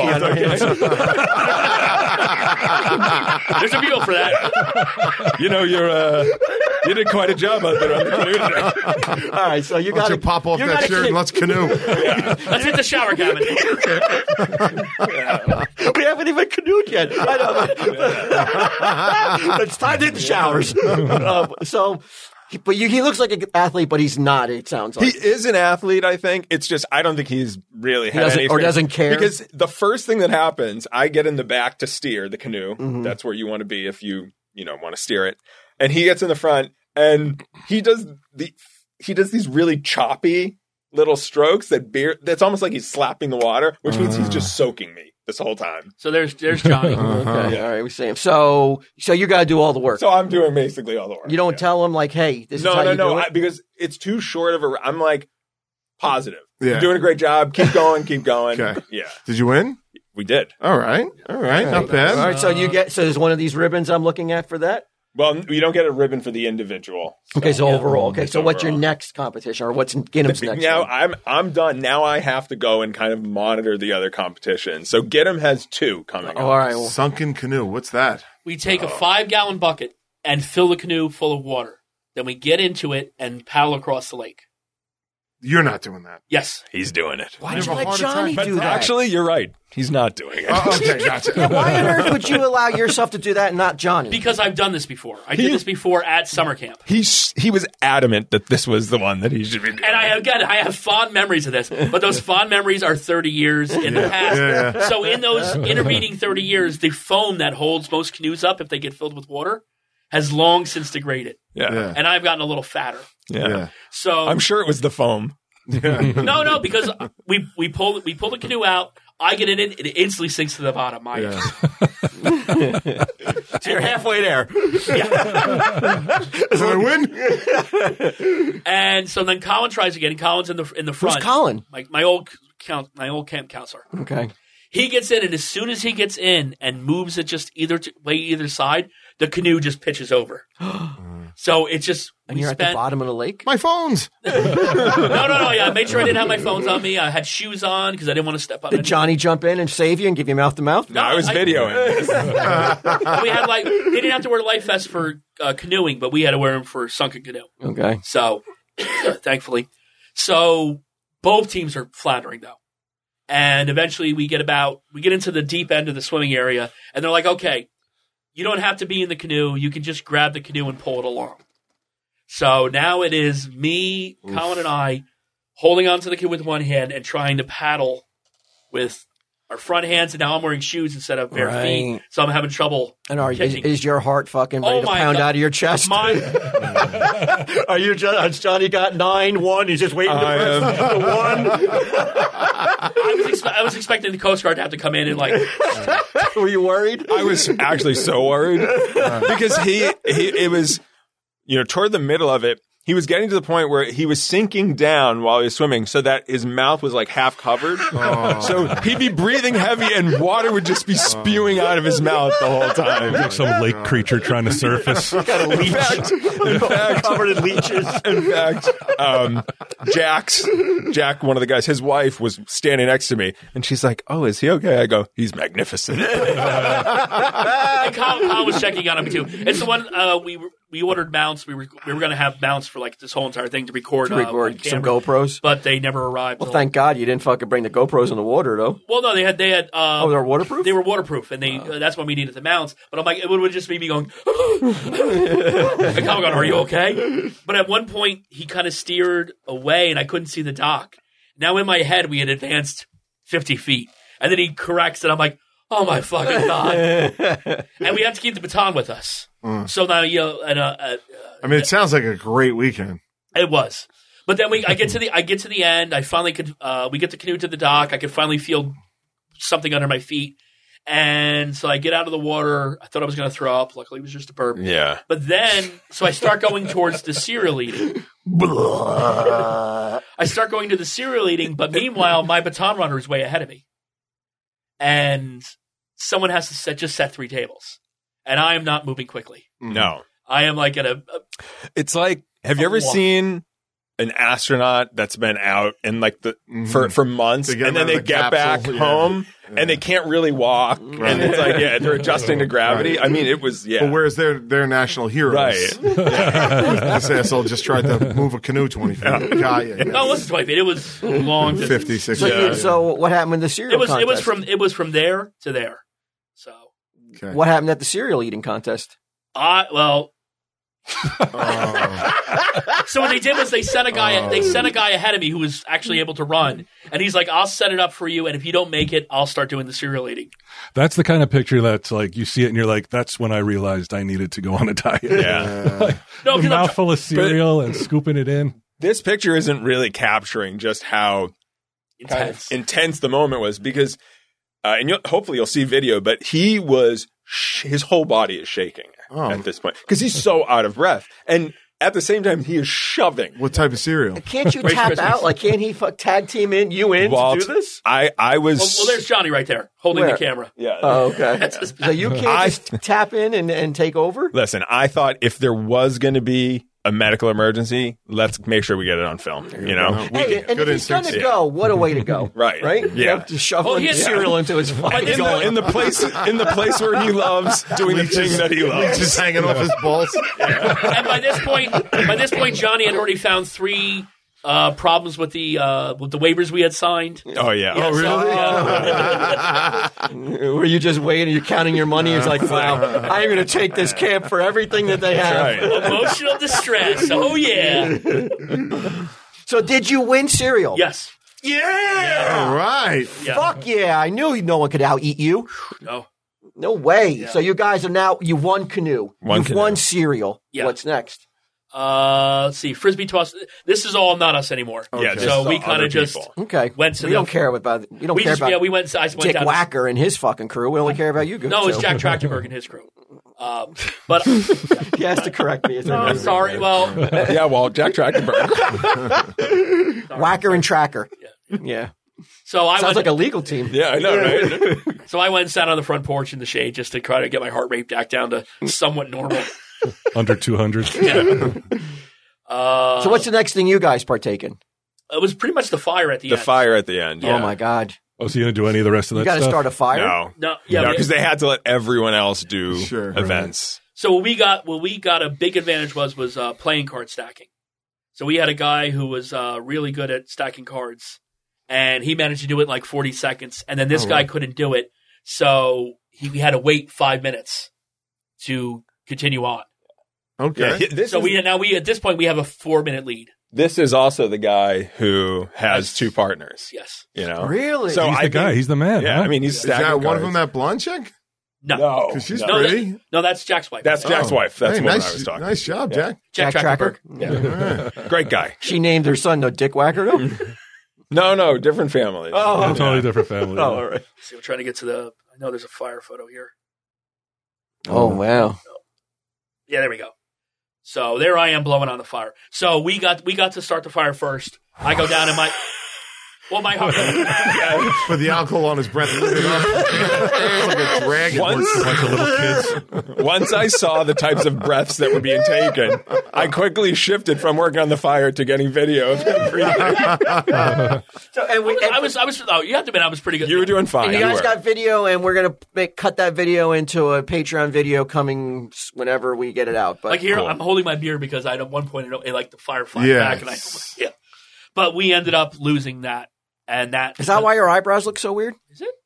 There's a view for that. You did quite a job out there on the canoe today. All right, so you got to pop off that shirt and let's canoe. Yeah. Let's hit the shower cabin. We haven't even canoed yet. I know. It's time to hit the showers. But he looks like an athlete, but he's not. It sounds like he is an athlete. I think it's just I don't think he's really had any or doesn't care, because the first thing that happens, I get in the back to steer the canoe. Mm-hmm. That's where you want to be if you want to steer it, and he gets in the front and he does these really choppy little strokes that's almost like he's slapping the water, which means he's just soaking me this whole time. So there's Johnny. Okay, all right, we see him. So you got to do all the work. So I'm doing basically all the work. You don't tell him like, hey, this is how you do it? Because it's too short of I'm like positive. Yeah. You're doing a great job. Keep going. Okay. Yeah. Did you win? We did. All right. Not bad. All right. So there's one of these ribbons I'm looking at for that. Well, you don't get a ribbon for the individual. Okay, so overall. Okay, so what's your overall. next competition, or what's Ginnam's next Now one? I'm done. Now I have to go and kind of monitor the other competitions. So Ginnam has 2 coming up. All right. Well, Sunken canoe. What's that? We take a 5-gallon bucket and fill the canoe full of water. Then we get into it and paddle across the lake. You're not doing that. Yes. He's doing it. why Have did you a let heart Johnny attack. do But that? actually, you're right. He's not doing it. Okay, gotcha. Why on earth would you allow yourself to do that and not Johnny? Because I've done this before. I did this before at summer camp. He was adamant that this was the one that he should be doing. And I have fond memories of this, but those fond memories are 30 years in the past. Yeah. So in those intervening 30 years, the foam that holds most canoes up if they get filled with water has long since degraded. Yeah. And I've gotten a little fatter. Yeah. So I'm sure it was the foam. no, because we pull the canoe out. I get in it. It instantly sinks to the bottom. So you're halfway there. So I win? And so then Colin tries again. Colin's in the front. Who's Colin? My old camp counselor. Okay. He gets in, and as soon as he gets in and moves it just either side, the canoe just pitches over. So it's just And you're at the bottom of the lake? My phones. No. Yeah, I made sure I didn't have my phones on me. I had shoes on because I didn't want to step on Did it. Johnny jump in and save you and give you mouth to mouth? No, I was videoing this. We had they didn't have to wear life vests for canoeing, but we had to wear them for sunken canoe. Okay. So, thankfully. So, both teams are floundering, though. And eventually we get into the deep end of the swimming area, and they're like, okay, you don't have to be in the canoe. You can just grab the canoe and pull it along. So now it is me, Colin, and I holding onto the canoe with one hand and trying to paddle with our front hands. And now I'm wearing shoes instead of bare feet, so I'm having trouble. And catching. is your heart fucking ready to pound out of your chest? Mine. Are you just Johnny got 9-1? He's just waiting to press the 1. I was expecting the Coast Guard to have to come in and Were you worried? I was actually so worried because it was, toward the middle of it, he was getting to the point where he was sinking down while he was swimming so that his mouth was like half covered. So he'd be breathing heavy and water would just be spewing out of his mouth the whole time. Like some lake creature trying to surface. In fact, Covered in leeches. In fact, Jack, one of the guys, his wife was standing next to me, and she's like, "Oh, is he okay?" I go, "He's magnificent." And Colin was checking on him too. It's the one we ordered mounts. We were going to have mounts for like this whole entire thing to record on Some camera, GoPros. but they never arrived. Well, thank God you didn't fucking bring the GoPros in the water, though. Well, no, they had. They're waterproof? They were waterproof, and that's when we needed the mounts. But I'm like, it would just be me going. And Colin going, "Are you okay?" But at one point, he kind of steered away, and I couldn't see the dock. Now in my head, we had advanced 50 feet, and then he corrects, and I'm like, "Oh my fucking God!" And we have to keep the baton with us. So now, I mean, it sounds like a great weekend. it was. But then I get to the end. I finally could. We get the canoe to the dock. I could finally feel something under my feet, and so I get out of the water. I thought I was going to throw up. Luckily, it was just a burp. Yeah. But then, so I start going towards the cereal eating. I start going to the cereal eating, but meanwhile, my baton runner is way ahead of me, and someone has to set 3 tables, and I am not moving quickly. No. I am like at a It's like, have you ever seen an astronaut that's been out and like for months, To get and then out they of the get capsule, back home and they can't really walk, and it's like, they're adjusting to gravity. I mean, it was, But where's their national heroes? right. This asshole just tried to move a canoe 20 feet. no, it wasn't 20 feet. It was long. 50, 60. So what happened with the cereal contest? It was from there to there. So Okay. What happened at the cereal eating contest? So what they did was they sent a guy ahead of me who was actually able to run, and he's like, "I'll set it up for you, and if you don't make it, I'll start doing the cereal eating." That's the kind of picture that's like, you see it and you're like, that's when I realized I needed to go on a diet. Yeah. No, A 'cause I'm mouthful of cereal and scooping it in. This picture isn't really capturing just how kind of intense the moment was, because, and hopefully you'll see video, but he was, his whole body is shaking at this point because he's so out of breath. And at the same time, he is shoving. What type of cereal? Can't you Rice tap Krispies. out? Like, can't he tag team in Walt, to do this? I was. Well, there's Johnny right there holding Where? the camera. Yeah. Oh, okay. That's his So you can't just tap in and take over? Listen, I thought if there was going to be a medical emergency, let's make sure we get it on film. You know, Hey, and Good if he's going instincts. to go, what a way to go. Right. Right? Yeah. You have to shovel he has- cereal into his fucking this- gullet. in the place where he loves doing the thing that he loves. Just hanging off his balls. And by this point, Johnny had already found 3 problems with the waivers we had signed. Oh yeah. Yeah, so, Were you just waiting? You're counting your money. It's like, wow, I'm going to take this camp for everything that they have. Right. emotional distress. Oh yeah. So did you win cereal? Yes. All right. Yeah. Fuck yeah. I knew no one could out-eat you. No. No way. So you guys are now, you won canoe. You've won cereal. Yeah. What's next? Let's see. Frisbee toss. This is all not us anymore. Yeah, this So is we all kind other of just people. Okay. went to we don't care about, we don't we care just about we went. I went Dick down. Whacker and his fucking crew. We only care about you. No, it's Jack Trachtenberg and his crew. But He has to correct me. I'm sorry. Well, Yeah, well, Jack Trachtenberg. Whacker and Tracker. Yeah. so I Sounds went. like a legal team. Yeah, I know, right? So I went and sat on the front porch in the shade just to try to get my heart rate back down to somewhat normal. Under 200. Yeah. So what's the next thing you guys partake in? It was pretty much the fire at the The end. fire at the end. Yeah. Oh my God. Oh, so you going to do any of the rest of that You got to stuff? start a fire? No. No, yeah, No, we- because they had to let everyone else do Sure. events. So what we got a big advantage was playing card stacking. So we had a guy who was really good at stacking cards, and he managed to do it in like 40 seconds. And then this guy couldn't do it, so we had to wait 5 minutes to continue on. Okay. So at this point we have a 4-minute lead. This is also the guy who has 2 partners. Yes. You know, Really? So He's I the guy. think- He's the man. Yeah, huh? I mean, he's Is stacking that one of cards. them, that blonde chick? No. No, Because she's no. pretty. No, that's Jack's wife. That's Jack's wife. That's Hey, what nice, I was talking. nice job, Yeah. Jack. Jack Tracker? Trachtenberg. All right. Great guy. She named her son, no, Dick Whacker, no? No, different family. Oh, Yeah, totally different family. Oh, all right. See, we're trying to get to the. I know there's a fire photo here. Oh, wow. Yeah, there we go. So there I am blowing on the fire. So we got to start the fire first. I go down in my. Well, my Put the alcohol on his breath and lit it up. It's like a dragon. Once- A bunch of little kids. Once I saw the types of breaths that were being taken, I quickly shifted from working on the fire to getting video of him breathing. So, and we, I was. Oh, you have to admit, I was pretty good. You were doing fine. and you You guys were. got video, and we're going to cut that video into a Patreon video coming whenever we get it out. But Like here, Cool. I'm holding my beer because I at one point it like the fire flash Yes. back, and yeah. But we ended up losing that, and that is that why your eyebrows look so weird? Is it?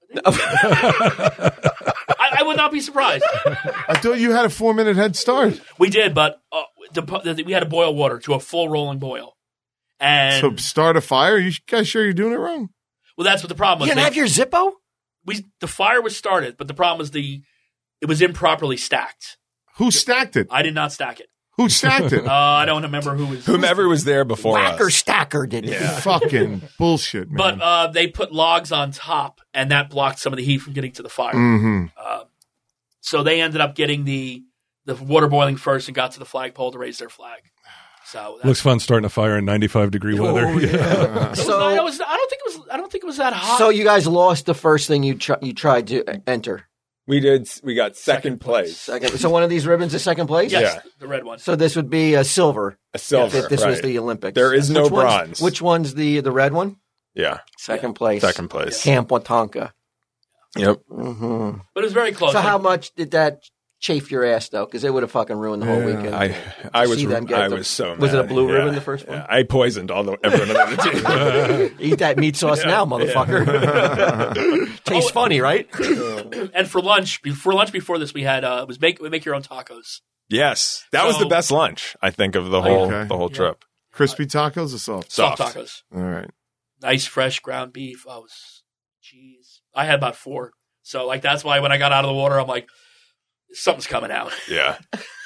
I would not be surprised. I thought you had a 4-minute head start. We did, but we had to boil water to a full rolling boil, and So start a fire? You guys sure you're doing it wrong? well, that's what the problem You was. didn't have your Zippo? The fire was started, but the problem was it was improperly stacked. Who stacked it? I did not stack it. Who stacked it? I don't remember who was. Whomever was there before Whacker us. Stacker did it. Fucking bullshit, man. But they put logs on top, and that blocked some of the heat from getting to the fire. Mm-hmm. So they ended up getting the water boiling first and got to the flagpole to raise their flag. So that's, Looks fun starting a fire in 95-degree weather. Oh, yeah. I So, don't think it was that hot. so you guys lost the first thing you tried to enter. We got second place. Second. So one of these ribbons is second place? yes, yeah. the red one. So this would be a silver. A silver. If this was right. the Olympics. There is no Which one's- bronze. Which one's the red one? Yeah. Second place. Second place. Camp Watonka. Yep. Mm-hmm. But it was very close. So how much did that chafe your ass, though? Because it would have fucking ruined the whole weekend. I was see them get the- so mad. was it a blue Yeah. ribbon, the first one? Yeah. I poisoned everyone on the team. Eat that meat sauce now, motherfucker. Tastes funny, right? And for lunch before this, we had make your own tacos. Yes. That was So- the best lunch, I think, of the whole Okay. trip. Crispy tacos or soft? Soft Soft. tacos. All right. Nice fresh ground beef. Oh, cheese. I had about 4. So like that's why when I got out of the water, I'm like, something's coming out. Yeah.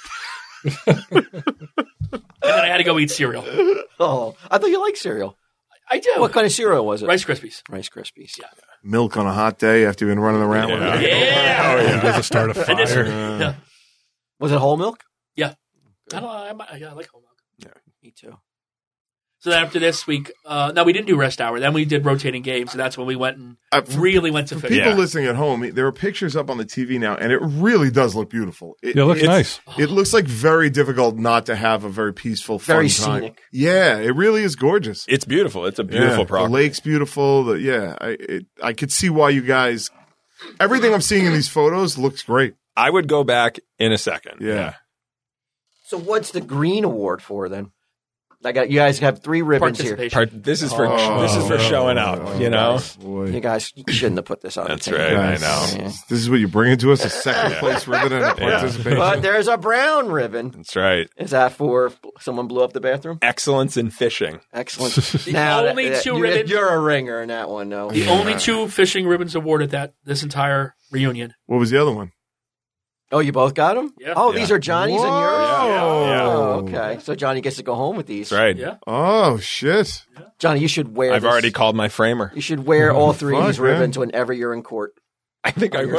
And then I had to go eat cereal. Oh, I thought you liked cereal. I do. What kind of cereal was it? Rice Krispies. Rice Krispies. Yeah. Milk on a hot day after you've been running around with Yeah. it. Yeah. You guys will start a And this, fire. yeah. Was it whole milk? I like whole milk. Me too. So then after this week, no, we didn't do rest hour. Then we did rotating games, and that's when we went and really went to For fishing. people listening at home, there are pictures up on the TV now, and it really does look beautiful. Yeah, it looks nice. It looks like very difficult not to have a very peaceful, fun Very time. scenic. Yeah, it really is gorgeous. It's beautiful. It's a beautiful The property. lake's beautiful. I could see why you guys. Everything I'm seeing in these photos looks great. I would go back in a second. Yeah. So what's the green award for then? You guys have 3 ribbons here. Participation. This is for showing up. You know, Boy. You guys shouldn't have put this on. That's the table. right. I Guys, know. Yeah. This is what you're bringing to us, a second place ribbon and a participation. But there's a brown ribbon. That's right. Is that for someone blew up the bathroom? Excellence in fishing. Excellent. only two ribbons- You're a ringer in that one, no. The only 2 fishing ribbons awarded this entire reunion. What was the other one? Oh, you both got them? Yeah. Oh, these are Johnny's and yours? Yeah. Oh, okay. So Johnny gets to go home with these. That's right. Yeah. Oh, shit. Johnny, you should wear I've this. already called my framer. You should wear all 3 of Fuck, these man. ribbons whenever you're in court. I think I will.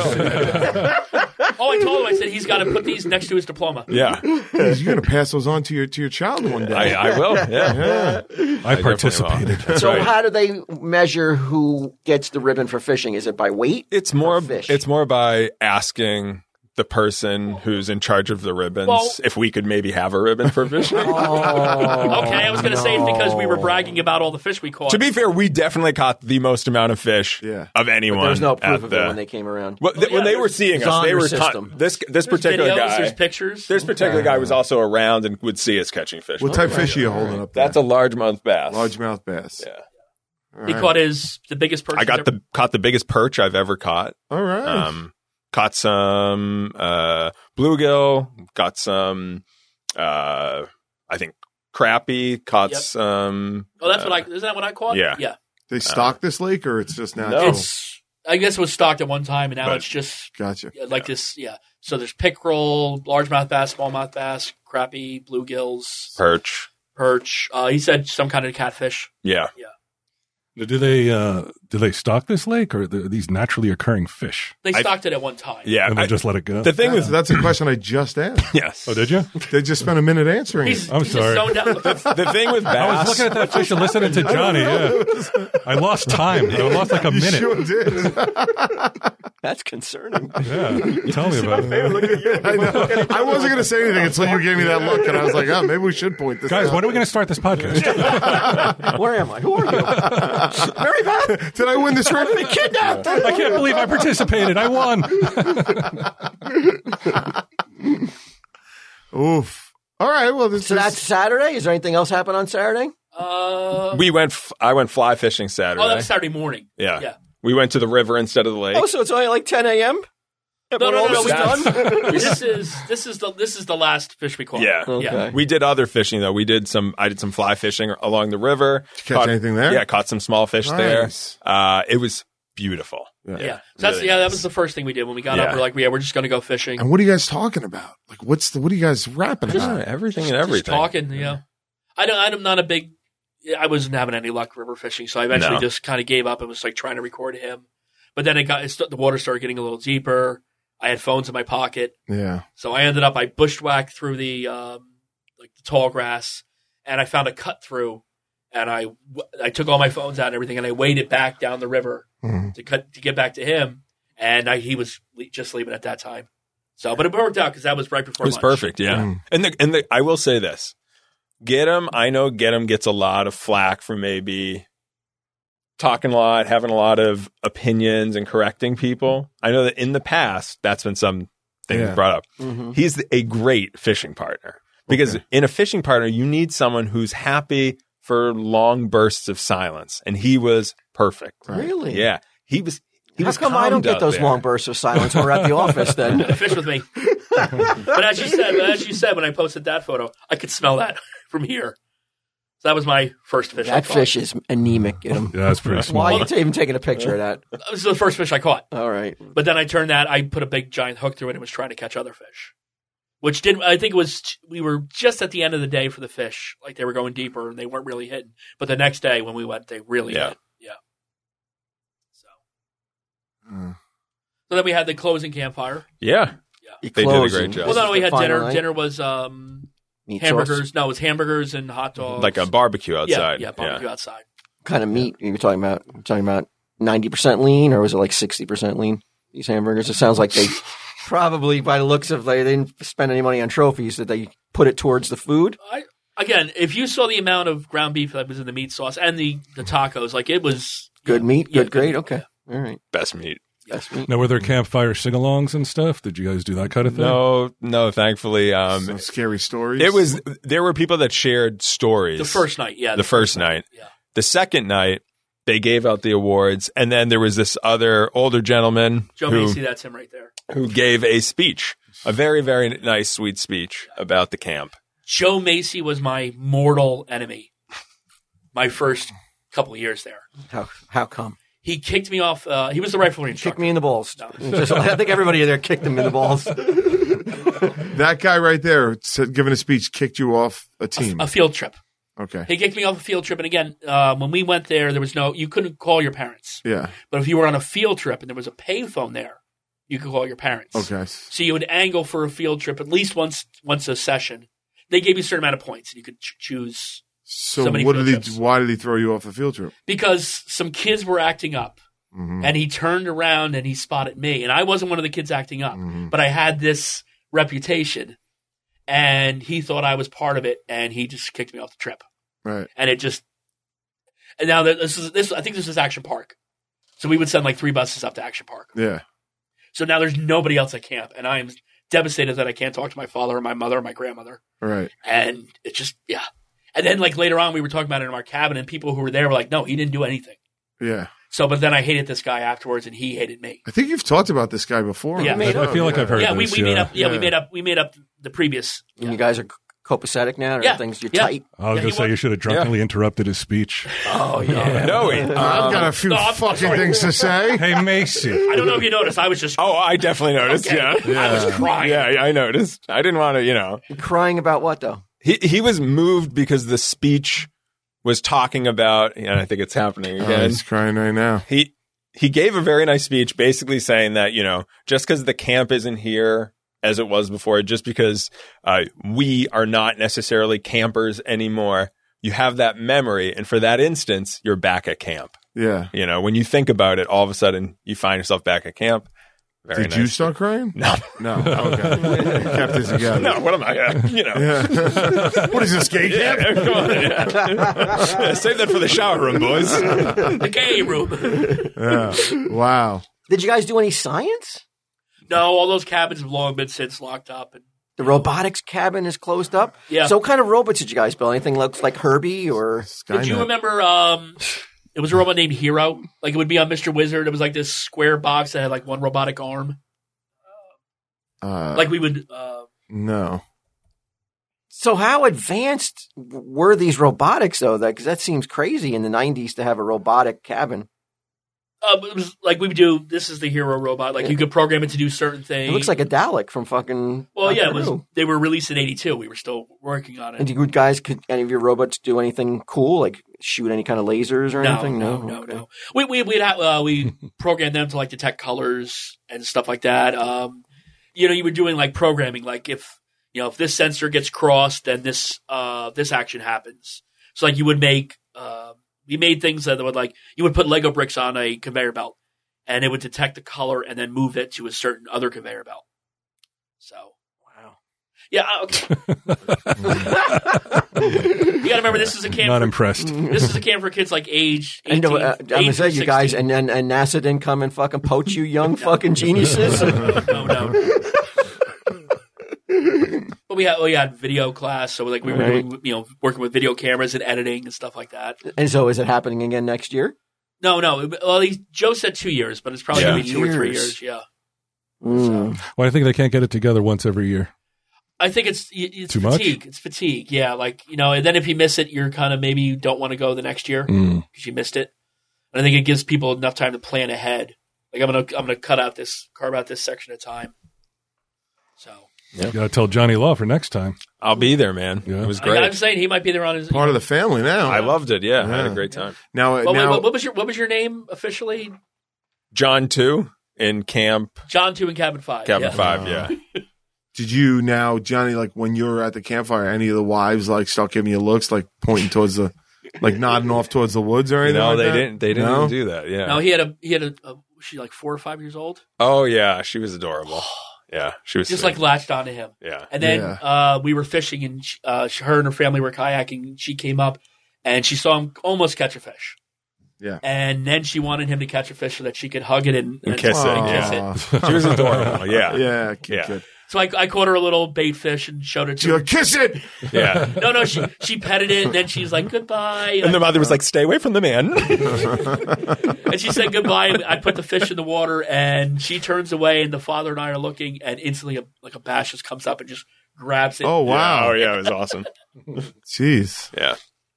Oh, I told him. I said he's got to put these next to his diploma. Yeah, You're going to pass those on to your child one day. I will. Yeah. I definitely participated. will. So right. how do they measure who gets the ribbon for fishing? Is it by weight? It's more. fish? It's more by asking the person who's in charge of the ribbons Well- if we could maybe have a ribbon for fishing. Okay, I was going to say it's because we were bragging about all the fish we caught. To be fair, we definitely caught the most amount of fish Yeah. of anyone. There's no at proof of the, it when they came around. Well, Oh, yeah, when they were there's- seeing it's us, on they your were system. this there's particular videos, guy. there's pictures. This particular guy was also around and would see us catching fish. What type of fish are you holding up there? That's a largemouth bass. largemouth bass. Yeah. All He right. caught the biggest perch. I caught the biggest perch I've ever caught. All right. Caught some bluegill. Got some I think crappie. Caught Yep. some. Oh, that's isn't that what I caught? Yeah. Yeah. They stock this lake, or it's just now? No. I guess it was stocked at one time, and now But- it's just Gotcha. like this. Yeah. So there's pickerel, largemouth bass, smallmouth bass, crappie, bluegills, Perch. He said some kind of catfish. Yeah. Do they stock this lake, or are these naturally occurring fish? They stocked it at one time. Yeah. And they just let it go? the thing with That's a question I just asked. yes. Oh, did you? They just spent a minute answering He's, it. I'm he's sorry. Just zoned out. The thing with I bass. was looking at that fish and listening to Johnny. Yeah, I lost time. I lost like a You minute. sure did. That's concerning. Yeah, tell me about it, I know. I wasn't going to say anything until you gave me that look, and I was like, oh, maybe we should point this guys. out. When are we going to start this podcast? Where am I? Who are you? Mary Beth? Did I win this race? Kidnapped! I can't believe I participated. I won. Oof. All right. Well, this So that's Saturday? Is there anything else happen on Saturday? I went fly fishing Saturday. Oh, that was Saturday morning. Yeah. Yeah. We went to the river instead of the lake. Oh, so it's only like 10 a.m.? No, When all this is that's- done? This is the last fish we caught. Yeah. Okay. We did other fishing though. I did some fly fishing along the river. Did you catch anything there? Yeah, caught some small fish Nice. there. It was beautiful. Yeah. So that's Really that nice. was the first thing we did when we got up. Yeah. We're like, we're just going to go fishing. And what are you guys talking about? Like, what are you guys rapping about? Everything and Just everything. talking, I'm not a big. I wasn't having any luck river fishing, so I eventually No. just kind of gave up and was like trying to record him. But then the water started getting a little deeper. I had phones in my pocket, Yeah. so I ended up I bushwhacked through the the tall grass, and I found a cut through, and I took all my phones out and everything, and I waded back down the river Mhm. to get back to him, and he was just leaving at that time. So, but it worked out because that was right before It was lunch. perfect. Yeah. Mm. And I will say this. I know Get 'em gets a lot of flack for maybe talking a lot, having a lot of opinions and correcting people. I know that in the past, that's been something Yeah. brought up. Mhm. He's a great fishing partner because in a fishing partner, you need someone who's happy for long bursts of silence. And he was perfect. Really? Yeah. He was How come I don't calmed get out those there. long bursts of silence when we're at the office then? Fish with me. But as you said, when I posted that photo, I could smell that from here. So that was my first fish. I That caught. fish is anemic. Get him. Yeah, that's pretty small. Why are you even taking a picture of that? That was the first fish I caught. All right. But then I put a big giant hook through it and was trying to catch other fish. I think we were just at the end of the day for the fish. Like they were going deeper and they weren't really hitting. But the next day when we went, they really hit. Yeah. So then we had the closing campfire. Yeah. You They did a closing. great job. Well, no, we The had final dinner. night? Dinner was Meat hamburgers. sauce? No, it was hamburgers and hot dogs. Like a barbecue outside. Yeah, barbecue outside. What kind of meat you were talking about? You're talking about 90% lean, or was it like 60% lean? These hamburgers. It sounds like they probably, by the looks of, they didn't spend any money on trophies. That they put it towards the food. Again, if you saw the amount of ground beef that was in the meat sauce and the tacos, like it was good meat, good grade. Okay, all right, best meat. Best meat. Now, were there campfire sing-alongs and stuff? Did you guys do that kind of thing? No, thankfully. Some scary stories. There were people that shared stories. the first night. Yeah, The first night. Yeah. The second night, they gave out the awards, and then there was this other older gentleman Joe Macy, that's him right there. who gave a speech, a very, very nice, sweet speech about the camp. Joe Macy was my mortal enemy. My first couple of years there. How come? He kicked me off. He was the riflery instructor. Kicked me in the balls. No. I think everybody there kicked him in the balls. That guy right there giving a speech kicked you off a team. A field trip. Okay. He kicked me off a field trip. And again, when we went there was you couldn't call your parents. Yeah. But if you were on a field trip and there was a payphone there, you could call your parents. Okay. So you would angle for a field trip at least once a session. They gave you a certain amount of points, and you could choose. So many what field did trips. why did he throw you off the field trip? Because some kids were acting up, and he turned around and he spotted me, and I wasn't one of the kids acting up, but I had this reputation, and he thought I was part of it, and he just kicked me off the trip. Right. And now this I think this is Action Park, so we would send like 3 buses up to Action Park. Yeah. So now there's nobody else at camp, and I am devastated that I can't talk to my father or my mother or my grandmother. Right. And it just, yeah. And then like later on, we were talking about it in our cabin, and people who were there were like, no, he didn't do anything. Yeah. So, but then I hated this guy afterwards, and he hated me. I think you've talked about this guy before. Yeah. I feel like I've heard Yeah, this. we made up. Yeah, we made up the previous. And you guys are copacetic now? Yeah. You're Yeah. tight? I was going to say you should have drunkenly interrupted his speech. Oh yeah. No, I've got a few I'm fucking sorry. things to say. Hey, Macy. I don't know if you noticed. I was just. Oh, I definitely noticed. Okay. Yeah. I was crying. Yeah, I noticed. I didn't want to, You're crying about what, though? He was moved because the speech was talking about, and I think it's happening Oh, again. he's crying right now. He gave a very nice speech basically saying that, just because the camp isn't here as it was before, just because we are not necessarily campers anymore, you have that memory. And for that instance, you're back at camp. Yeah. When you think about it, all of a sudden you find yourself back at camp. Very Did nice. you start crying? No. No. Okay. You kept it together. No, what am I? Yeah. What is this, gay camp? Yeah, come on, yeah. Save that for the shower room, boys. The gay room. Yeah. Wow. Did you guys do any science? No, all those cabins have long been since locked up. And The robotics cabin is closed up? Yeah. So what kind of robots did you guys build? Anything looks like Herbie or? did you Skynet. remember? It was a robot named Hero. Like it would be on Mr. Wizard. It was like this square box that had like one robotic arm. Like we would. No. So how advanced were these robotics, though? Because that seems crazy in the 90s to have a robotic cabin. It was like we would do. This is the Hero robot. Like you could program it to do certain things. It looks like a Dalek from fucking. Well, yeah, it Doctor was. Who. They were released in '82. We were still working on And it. could any of your robots do anything cool, like shoot any kind of lasers or anything? No. We programmed them to like detect colors and stuff like that. You were doing like programming, like if this sensor gets crossed, then this action happens. So like you would make. We made things that would you would put Lego bricks on a conveyor belt, and it would detect the color and then move it to a certain other conveyor belt. So, wow, yeah, okay. You got to remember, this is a camp. Not impressed. This is a camp for kids like age 18. I'm gonna say, you guys, 16. and NASA didn't come and fucking poach you, young fucking geniuses. No. But we had video class, so like we were doing, working with video cameras and editing and stuff like that. And so, is it happening again next year? No. Well, Joe said 2 years, but it's probably going to be 2 or 3 Years. years. Yeah. Mm. Well, I think they can't get it together once every year. I think it's Too much? fatigue. It's fatigue. Yeah. And then if you miss it, you're kind of maybe you don't want to go the next year because you missed it. And I think it gives people enough time to plan ahead. Like I'm gonna carve out this section of time. So. You got to tell Johnny Law for next time. I'll be there, man. Yeah. It was great. I'm saying he might be there on his Part of the family now. I loved it. Yeah, I had a great time. Now, what was your name officially? John 2 in camp. John 2 in Cabin 5. Cabin yeah. 5, yeah. Did you now, Johnny, like when you were at the campfire, any of the wives like start giving you looks, like pointing towards the, like nodding off towards the woods or anything? No, like they that? didn't. They didn't even do that. Yeah. No, he had a was she like 4 or 5 years old? Oh yeah, she was adorable. Yeah, she was Just sweet. like latched onto him. Yeah. And then we were fishing, and her and her family were kayaking. And she came up, and she saw him almost catch a fish. Yeah. And then she wanted him to catch a fish so that she could hug it and kiss it. and kiss it. She was adorable. Yeah. Yeah. Yeah. Good. So I caught her a little bait fish and showed it to You're her. like, kiss it. Yeah. No, she petted it, and then she's like, goodbye. And the mother was like, "Stay away from the man." And she said goodbye. And I put the fish in the water, and she turns away, and the father and I are looking, and instantly a bass just comes up and just grabs it. Oh, wow. Oh yeah, it was awesome. Jeez. Yeah.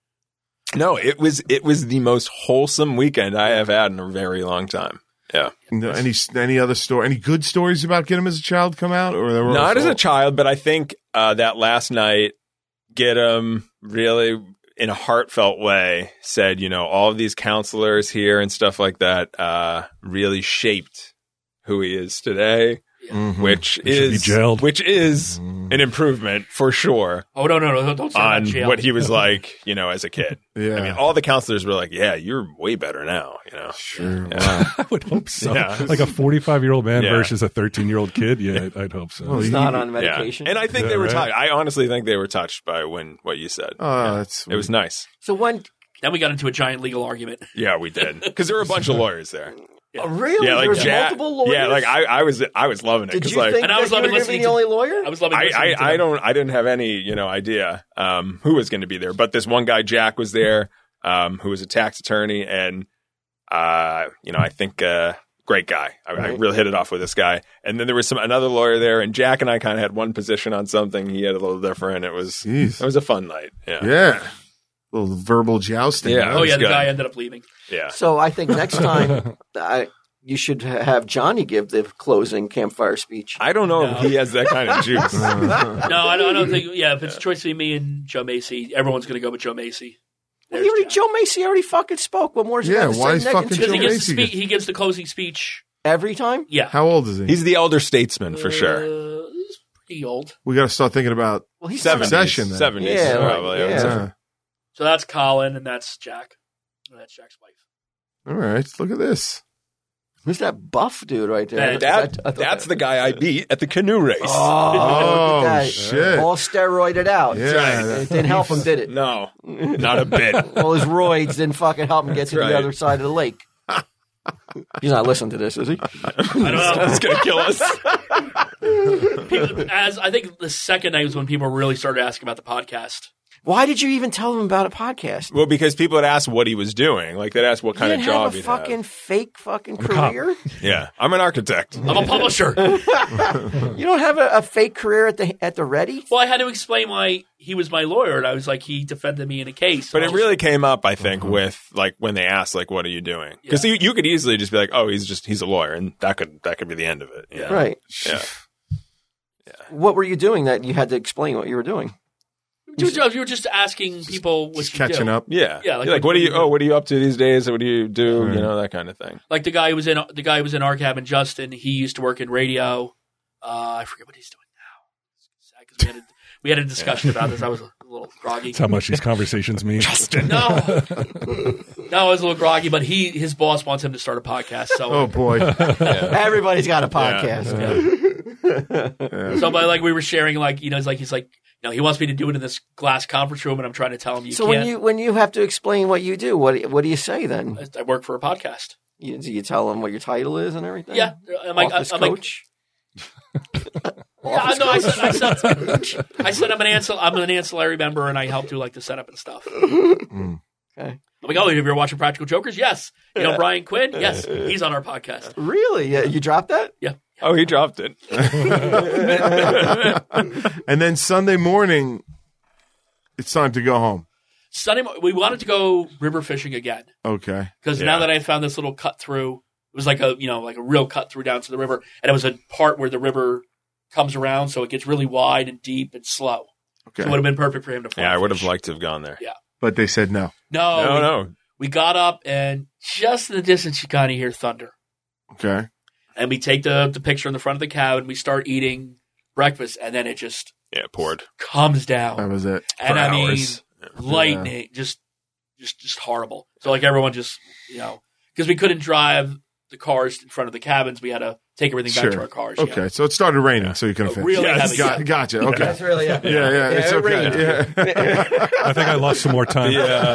No, it was the most wholesome weekend I have had in a very long time. Yeah. No, any other story? Any good stories about Get Him as a child come out, or they were Not also- as a child, but I think that last night, Get Him really, in a heartfelt way, said, all of these counselors here and stuff like that really shaped who he is today, Mhm. which should be is jailed. an improvement for sure Oh, no, don't say on that, jail. what he was like, as a kid. Yeah. I mean, all the counselors were like, "Yeah, you're way better now." Sure. Yeah. Wow. I would hope so. Yeah. Like a 45-year-old man Yeah. versus a 13-year-old kid. Yeah, I'd hope so. Well, He's not on Yeah. medication. And I think Yeah, they were right. touched. I honestly think they were touched by what you said. Oh, that's It was nice. So when Then we got into a giant legal argument. Yeah, we did. Because there were a bunch of lawyers there. really Yeah, like there was Jack. multiple lawyers. Yeah, like I was loving it Did because you like think And I that was you were loving going to be listening the to- only lawyer? I was loving listening to I them. didn't have any idea who was going to be there, but this one guy Jack was there, who was a tax attorney, and I think great guy. I really hit it off with this guy, and then there was another lawyer there, and Jack and I kind of had one position on something. He had a little different. It was Jeez. a fun night. Yeah, Yeah. A little verbal jousting. Yeah. Oh, yeah, was the good. guy ended up leaving. yeah. So I think next time you should have Johnny give the closing campfire speech. I don't know if he has that kind of juice. No, I don't think. Yeah, if it's a choice between me and Joe Macy, everyone's going to go with Joe Macy. There's Jack. Joe Macy already fucking spoke. What more is he Yeah, got to why say is negative? fucking Because Joe he gives, Macy the he gives the closing speech. Every time? Yeah. How old is he? He's the elder statesman for sure. He's pretty old. We got to start thinking about. Well, he's 70s, Succession, then. 70s, Yeah, like, probably. I would yeah. say. Yeah. So that's Colin, and that's Jack. And that's Jack's wife. All right. Look at this. Who's that buff dude right there? That's the guy I beat at the canoe race. Oh, look Oh, at that. shit. All steroided out. Yeah. It didn't help him, did it? No, not a bit. All his roids didn't fucking help him get to right. the other side of the lake. He's not listening to this, is he? I don't know. It's gonna kill us. I think the second night was when people really started asking about the podcast. Why did you even tell him about a podcast? Well, because people had asked what he was doing. Like they'd ask what kind you of didn't job have a he'd fucking have. fake fucking cop. career? Yeah, I'm an architect. I'm a publisher. You don't have a fake career at the ready? Well, I had to explain why he was my lawyer, and I was like, he defended me in a case. But it really came up, I think, with like when they asked, like, "What are you doing?" Because you could easily just be like, "Oh, he's a lawyer," and that could be the end of it. Yeah. Right. Yeah. What were you doing that you had to explain what you were doing? Two jobs. You were just asking people what Just you catching do. up. Yeah. Yeah, like, You're like, what are you up to these days? What do you do? Right. You know, that kind of thing. Like the guy who was in our cabin, Justin. He used to work in radio. I forget what he's doing now. 'Cause we had a discussion about this. I was a little groggy. That's how much these conversations mean. No, I was a little groggy, but his boss wants him to start a podcast. So, Oh, boy. Everybody's got a podcast. so but like we were sharing, like he's like he wants me to do it in this glass conference room, and I'm trying to tell him So can't. when you have to explain what you do, what do you say then? I work for a podcast. Do you tell them what your title is and everything? Yeah, Office coach. Yeah, no, I said I'm an ancillary member, and I help do like the setup and stuff. Okay. I'm like, oh, have you ever watched Practical Jokers? Yes. You know Brian Quinn? Yes, he's on our podcast. Really? Yeah, you dropped that? Yeah. Oh, he dropped it. And then Sunday morning, it's time to go home. We wanted to go river fishing again Okay. because Yeah. now that I found this little cut through, it was like a real cut through down to the river, and it was a part where the river comes around, so it gets really wide and deep and slow. Okay. So it would have been perfect for him to fly. Yeah, I would have fish. liked to have gone there. Yeah. But they said no. No. We got up, and just in the distance, you kind of hear thunder. Okay. And we take the picture in the front of the cabin. We start eating breakfast, and then it just poured. comes down. That was it. And For I mean, hours. lightning, just horrible. So like everyone just, because we couldn't drive the cars in front of the cabins, we had to take everything back to our cars. Okay, so it started raining, so you couldn't finish. Really heavy. Gotcha. Okay. That's really Yeah, it's it okay. rained. Yeah. I think I lost some more time.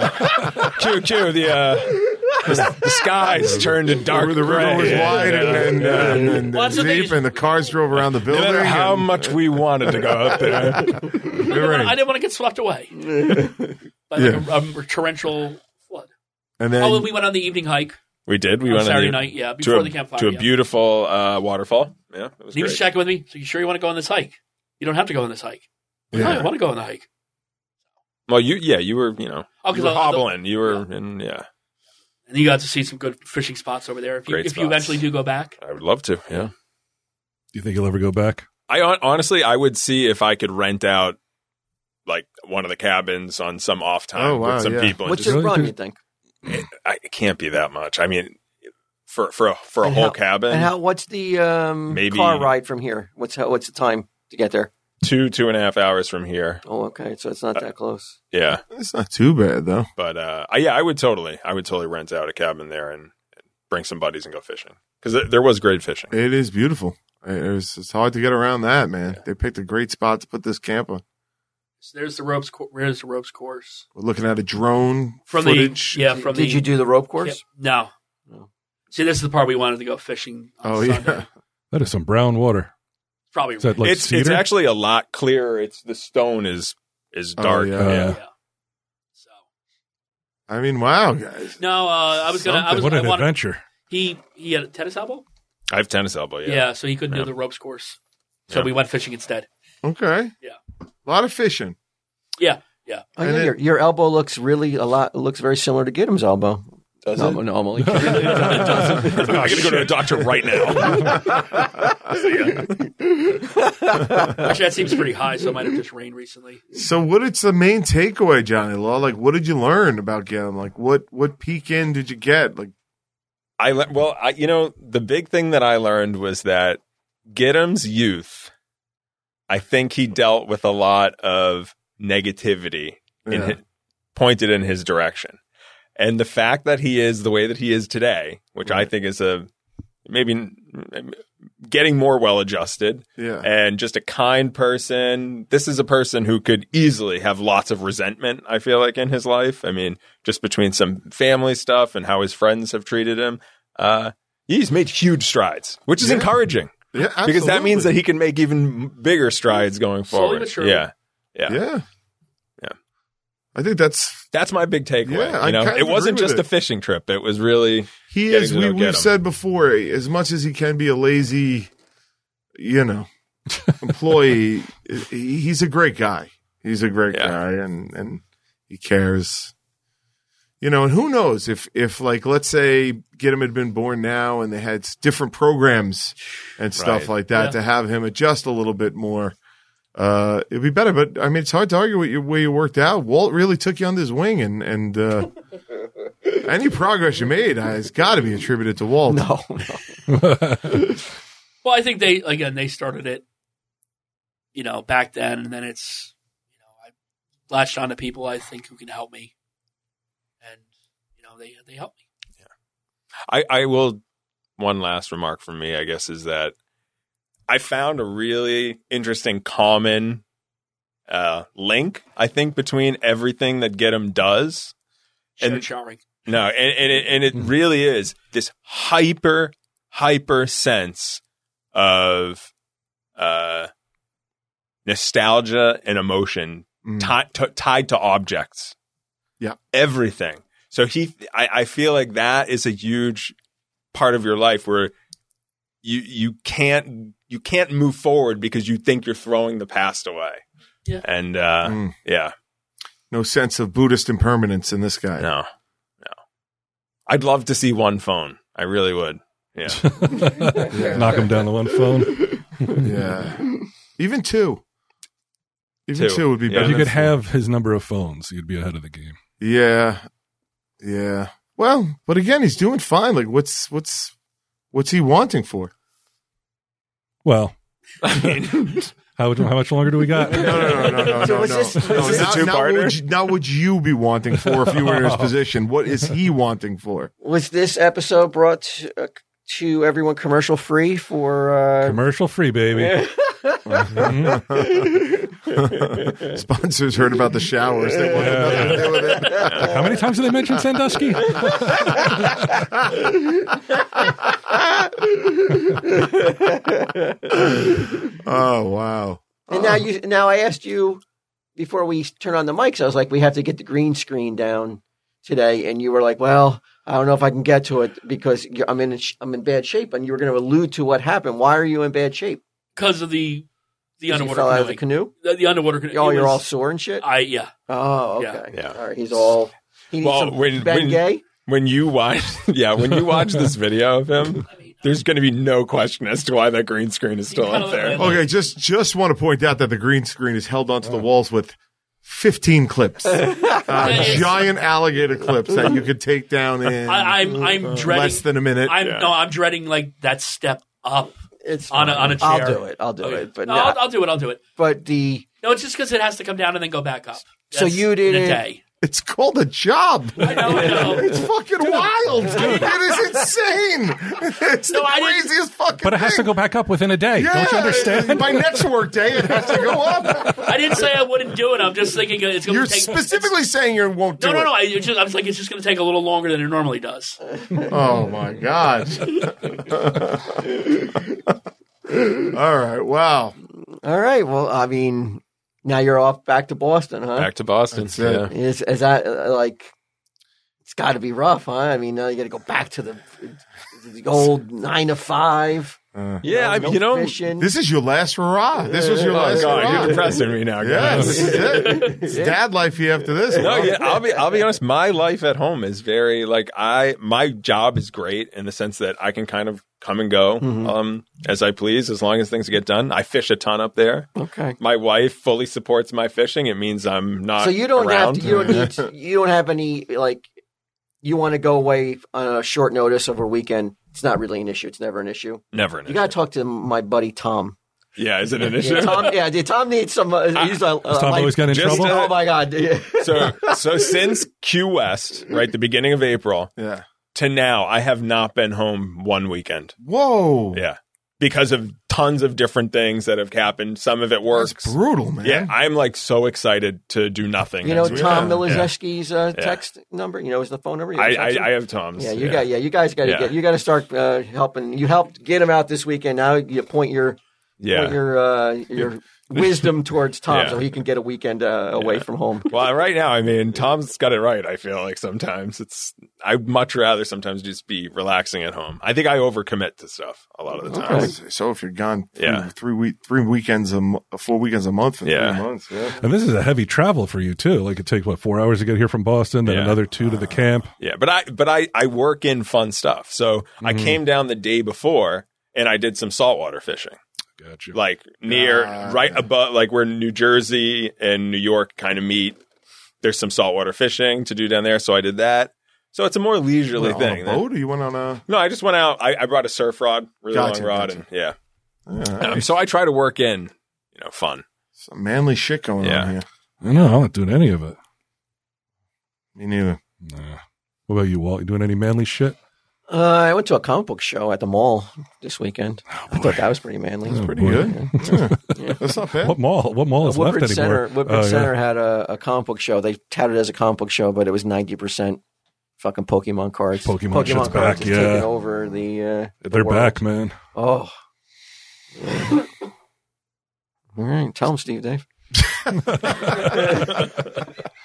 The skies turned to dark. The river was wide and Well, that's the thing deep, is- and the cars drove around the No building. matter how and- much we wanted to go out there. I didn't want to get swept away by a torrential flood. And then We went on the evening hike We did. We on went Saturday night, before the campfire. to a beautiful waterfall. Yeah, it was He was great. checking with me. So you sure you want to go on this hike? You don't have to go on this hike. Yeah. No, I want to go on the hike. Well, you were, Oh, you were hobbling. You were, and And you got to see some good fishing spots over there. If you Great eventually do go back, I would love to. Yeah. Do you think you'll ever go back? Honestly, I would see if I could rent out like one of the cabins on some off time with some people. And What's just, your run? You think? it can't be that much. I mean, for a And whole how- cabin, And what's the Maybe- car ride from here? What's the time to get there? 2.5 hours from here. Oh, okay, so it's not that close. Yeah, it's not too bad though. but I would totally rent out a cabin there and bring some buddies and go fishing because there was great fishing. It is beautiful. It's hard to get around that, man. They picked a great spot to put this camp on. so there's the ropes. There's the ropes course We're looking at a drone from footage. Did you do the rope course? No. See, this is the part we wanted to go fishing on Oh Sunday. yeah. That is some brown water. Probably Is that like It's cedar? actually a lot clearer. The stone is dark. yeah. yeah. So I mean, wow, guys. no, I was gonna. What an I wanted, adventure. He had a tennis elbow. I have tennis elbow. Yeah, so he couldn't do the ropes course. So we went fishing instead. Okay. Yeah. A lot of fishing. Yeah. Oh, And yeah, it- your elbow looks looks very similar to Giddim's elbow. Does no, it? no, I'm only I'm going to go to a doctor right now. Actually, that seems pretty high, so it might have just rained recently. So, what's the main takeaway, Johnny Law? Like, what did you learn about Gidim? Like, what peek in did you get? Like, The big thing that I learned was that Giddim's youth, I think he dealt with a lot of negativity pointed in his direction. And the fact that he is the way that he is today, which I think is maybe getting more well-adjusted and just a kind person. This is a person who could easily have lots of resentment, I feel like, in his life. I mean, just between some family stuff and how his friends have treated him. He's made huge strides, which is encouraging. Yeah, absolutely. Because that means that he can make even bigger strides going Slowly forward. but surely. Yeah. I think That's my big takeaway. Yeah, I kind of it wasn't agree with just it. a fishing trip. It was really he getting is. to know We've Gidim. said before, as much as he can be a lazy, employee, he's a great guy. He's a great guy, and he cares. And who knows if like, let's say Gidim had been born now and they had different programs and stuff like that to have him adjust a little bit more. It'd be better, but I mean, it's hard to argue with where you worked out. Walt really took you under his wing, and any progress you made has got to be attributed to Walt. No. Well, I think they started it, back then, and then it's, I latched on to people I think who can help me, and they help me. I will. One last remark from me, I guess, is that I found a really interesting common link, I think, between everything that Gidim does. Shared showering. No, and it really is this hyper sense of nostalgia and emotion tied to objects. Yeah. Everything. So I feel like that is a huge part of your life where you can't move forward because you think you're throwing the past away. Yeah. And No sense of Buddhist impermanence in this guy. no. I'd love to see one phone. I really would. Yeah. Knock him down to one phone. Yeah. Even two. Two. Two would be Yeah. better. If you than could four. have his number of phones, you'd be ahead of the game. Yeah. Well, but again, he's doing fine. Like, what's he wanting for? Well, I How much longer do we got? No. So was this- Now would you be wanting for if you were in his position? What is he wanting for? Was this episode brought to everyone commercial free for? Commercial free, baby. Sponsors heard about the showers. They wanted nothing to do with it. How many times did they mention Sandusky? Oh wow! And now I asked you before we turn on the mics. I was like, we have to get the green screen down today, and you were like, well, I don't know if I can get to it because I'm in bad shape. And you were going to allude to what happened. Why are you in bad shape? Because of the You underwater fell out of the canoeing. canoe. The underwater canoe. Oh, you're all sore and shit. Yeah. Oh, okay. Yeah. All right. He's all. He needs some Bengay. When you watch this video of him, there's going to be no question as to why that green screen is still up there. Okay, just want to point out that the green screen is held onto the walls with 15 clips, giant alligator clips that you could take down in I'm dreading less than a minute. I'm dreading like that step up. It's on a chair. I'll do it. But no, I'll do it. But no, it's just because it has to come down and then go back up. So you didn't. In a day. It's called a job. I know. It's fucking wild. It is insane. It's the craziest fucking But it has to go back up within a day. Yeah, Don't you understand? By next work day, it has to go up. I didn't say I wouldn't do it. I'm just thinking it's going You're to take. specifically saying you won't do it. No. I was like, it's just going to take a little longer than it normally does. Oh my gosh. All right. Wow. All right. Well, I mean, now you're off back to Boston, huh? Back to Boston. That's it. Yeah. Is that like? It's got to be rough, huh? I mean, now you got to go back to the old 9 to 5. Yeah, No fishing. This is your last hurrah. This was your last God, hurrah. you're depressing me now, Yeah, guys. this is it. It's dad life here after this. No, yeah, I'll be honest. My life at home is very my job is great in the sense that I can kind of come and go as I please as long as things get done. I fish a ton up there. Okay. My wife fully supports my fishing. It means I'm not. So you don't around. have to. You don't need. To, you don't have any like. You want to go away on a short notice over a weekend. It's not really an issue. It's never an issue. Never an You issue. got to talk to my buddy Tom. Yeah, is it an issue? Tom needs some. He's Does Tom always get in just trouble? Oh my God! So since Q West, right, the beginning of April Yeah. to now, I have not been home one weekend. Whoa. Yeah. Because of tons of different things that have happened. Some of it works. That's brutal, man. Yeah, I'm like so excited to do nothing. You know next week. Tom Yeah. Milozewski's text number. You know, is the phone number. I have Tom's. Yeah, you guys got to Yeah. get. You got to start helping. You helped get him out this weekend. Now you point your wisdom towards Tom Yeah. so he can get a weekend away from home. Well, right now, I mean, Tom's got it right. I feel like sometimes I'd much rather sometimes just be relaxing at home. I think I overcommit to stuff a lot of the time. So if you're gone Yeah. 4 weekends, 4 weekends a month for 3 months. Yeah. And this is a heavy travel for you too. Like it takes 4 hours to get here from Boston, then Yeah. another 2 to the camp. Yeah, but I work in fun stuff. So I came down the day before and I did some saltwater fishing. Gotcha. Like right above, like where New Jersey and New York kind of meet. There's some saltwater fishing to do down there, so I did that. So it's a more leisurely thing. On a boat, or you went on a? No, I just went out. I brought a surf rod, really Gotcha, long rod, gotcha. and Right. so I try to work in, fun. Some manly shit going Yeah. on here. No, I'm not doing any of it. Me neither. Nah. What about you, Walt? You doing any manly shit? I went to a comic book show at the mall this weekend. I thought that was pretty manly. Oh, Pretty boy. good. Yeah. That's not bad. What mall? What mall is left Woodbridge anymore? Center, Woodbridge Center had a comic book show. They touted it as a comic book show, but it was 90% fucking Pokemon cards. Pokemon shit's cards back, is yeah. taking over the They're world. back, man. Oh. Yeah. All right. Tell them, Steve, Dave.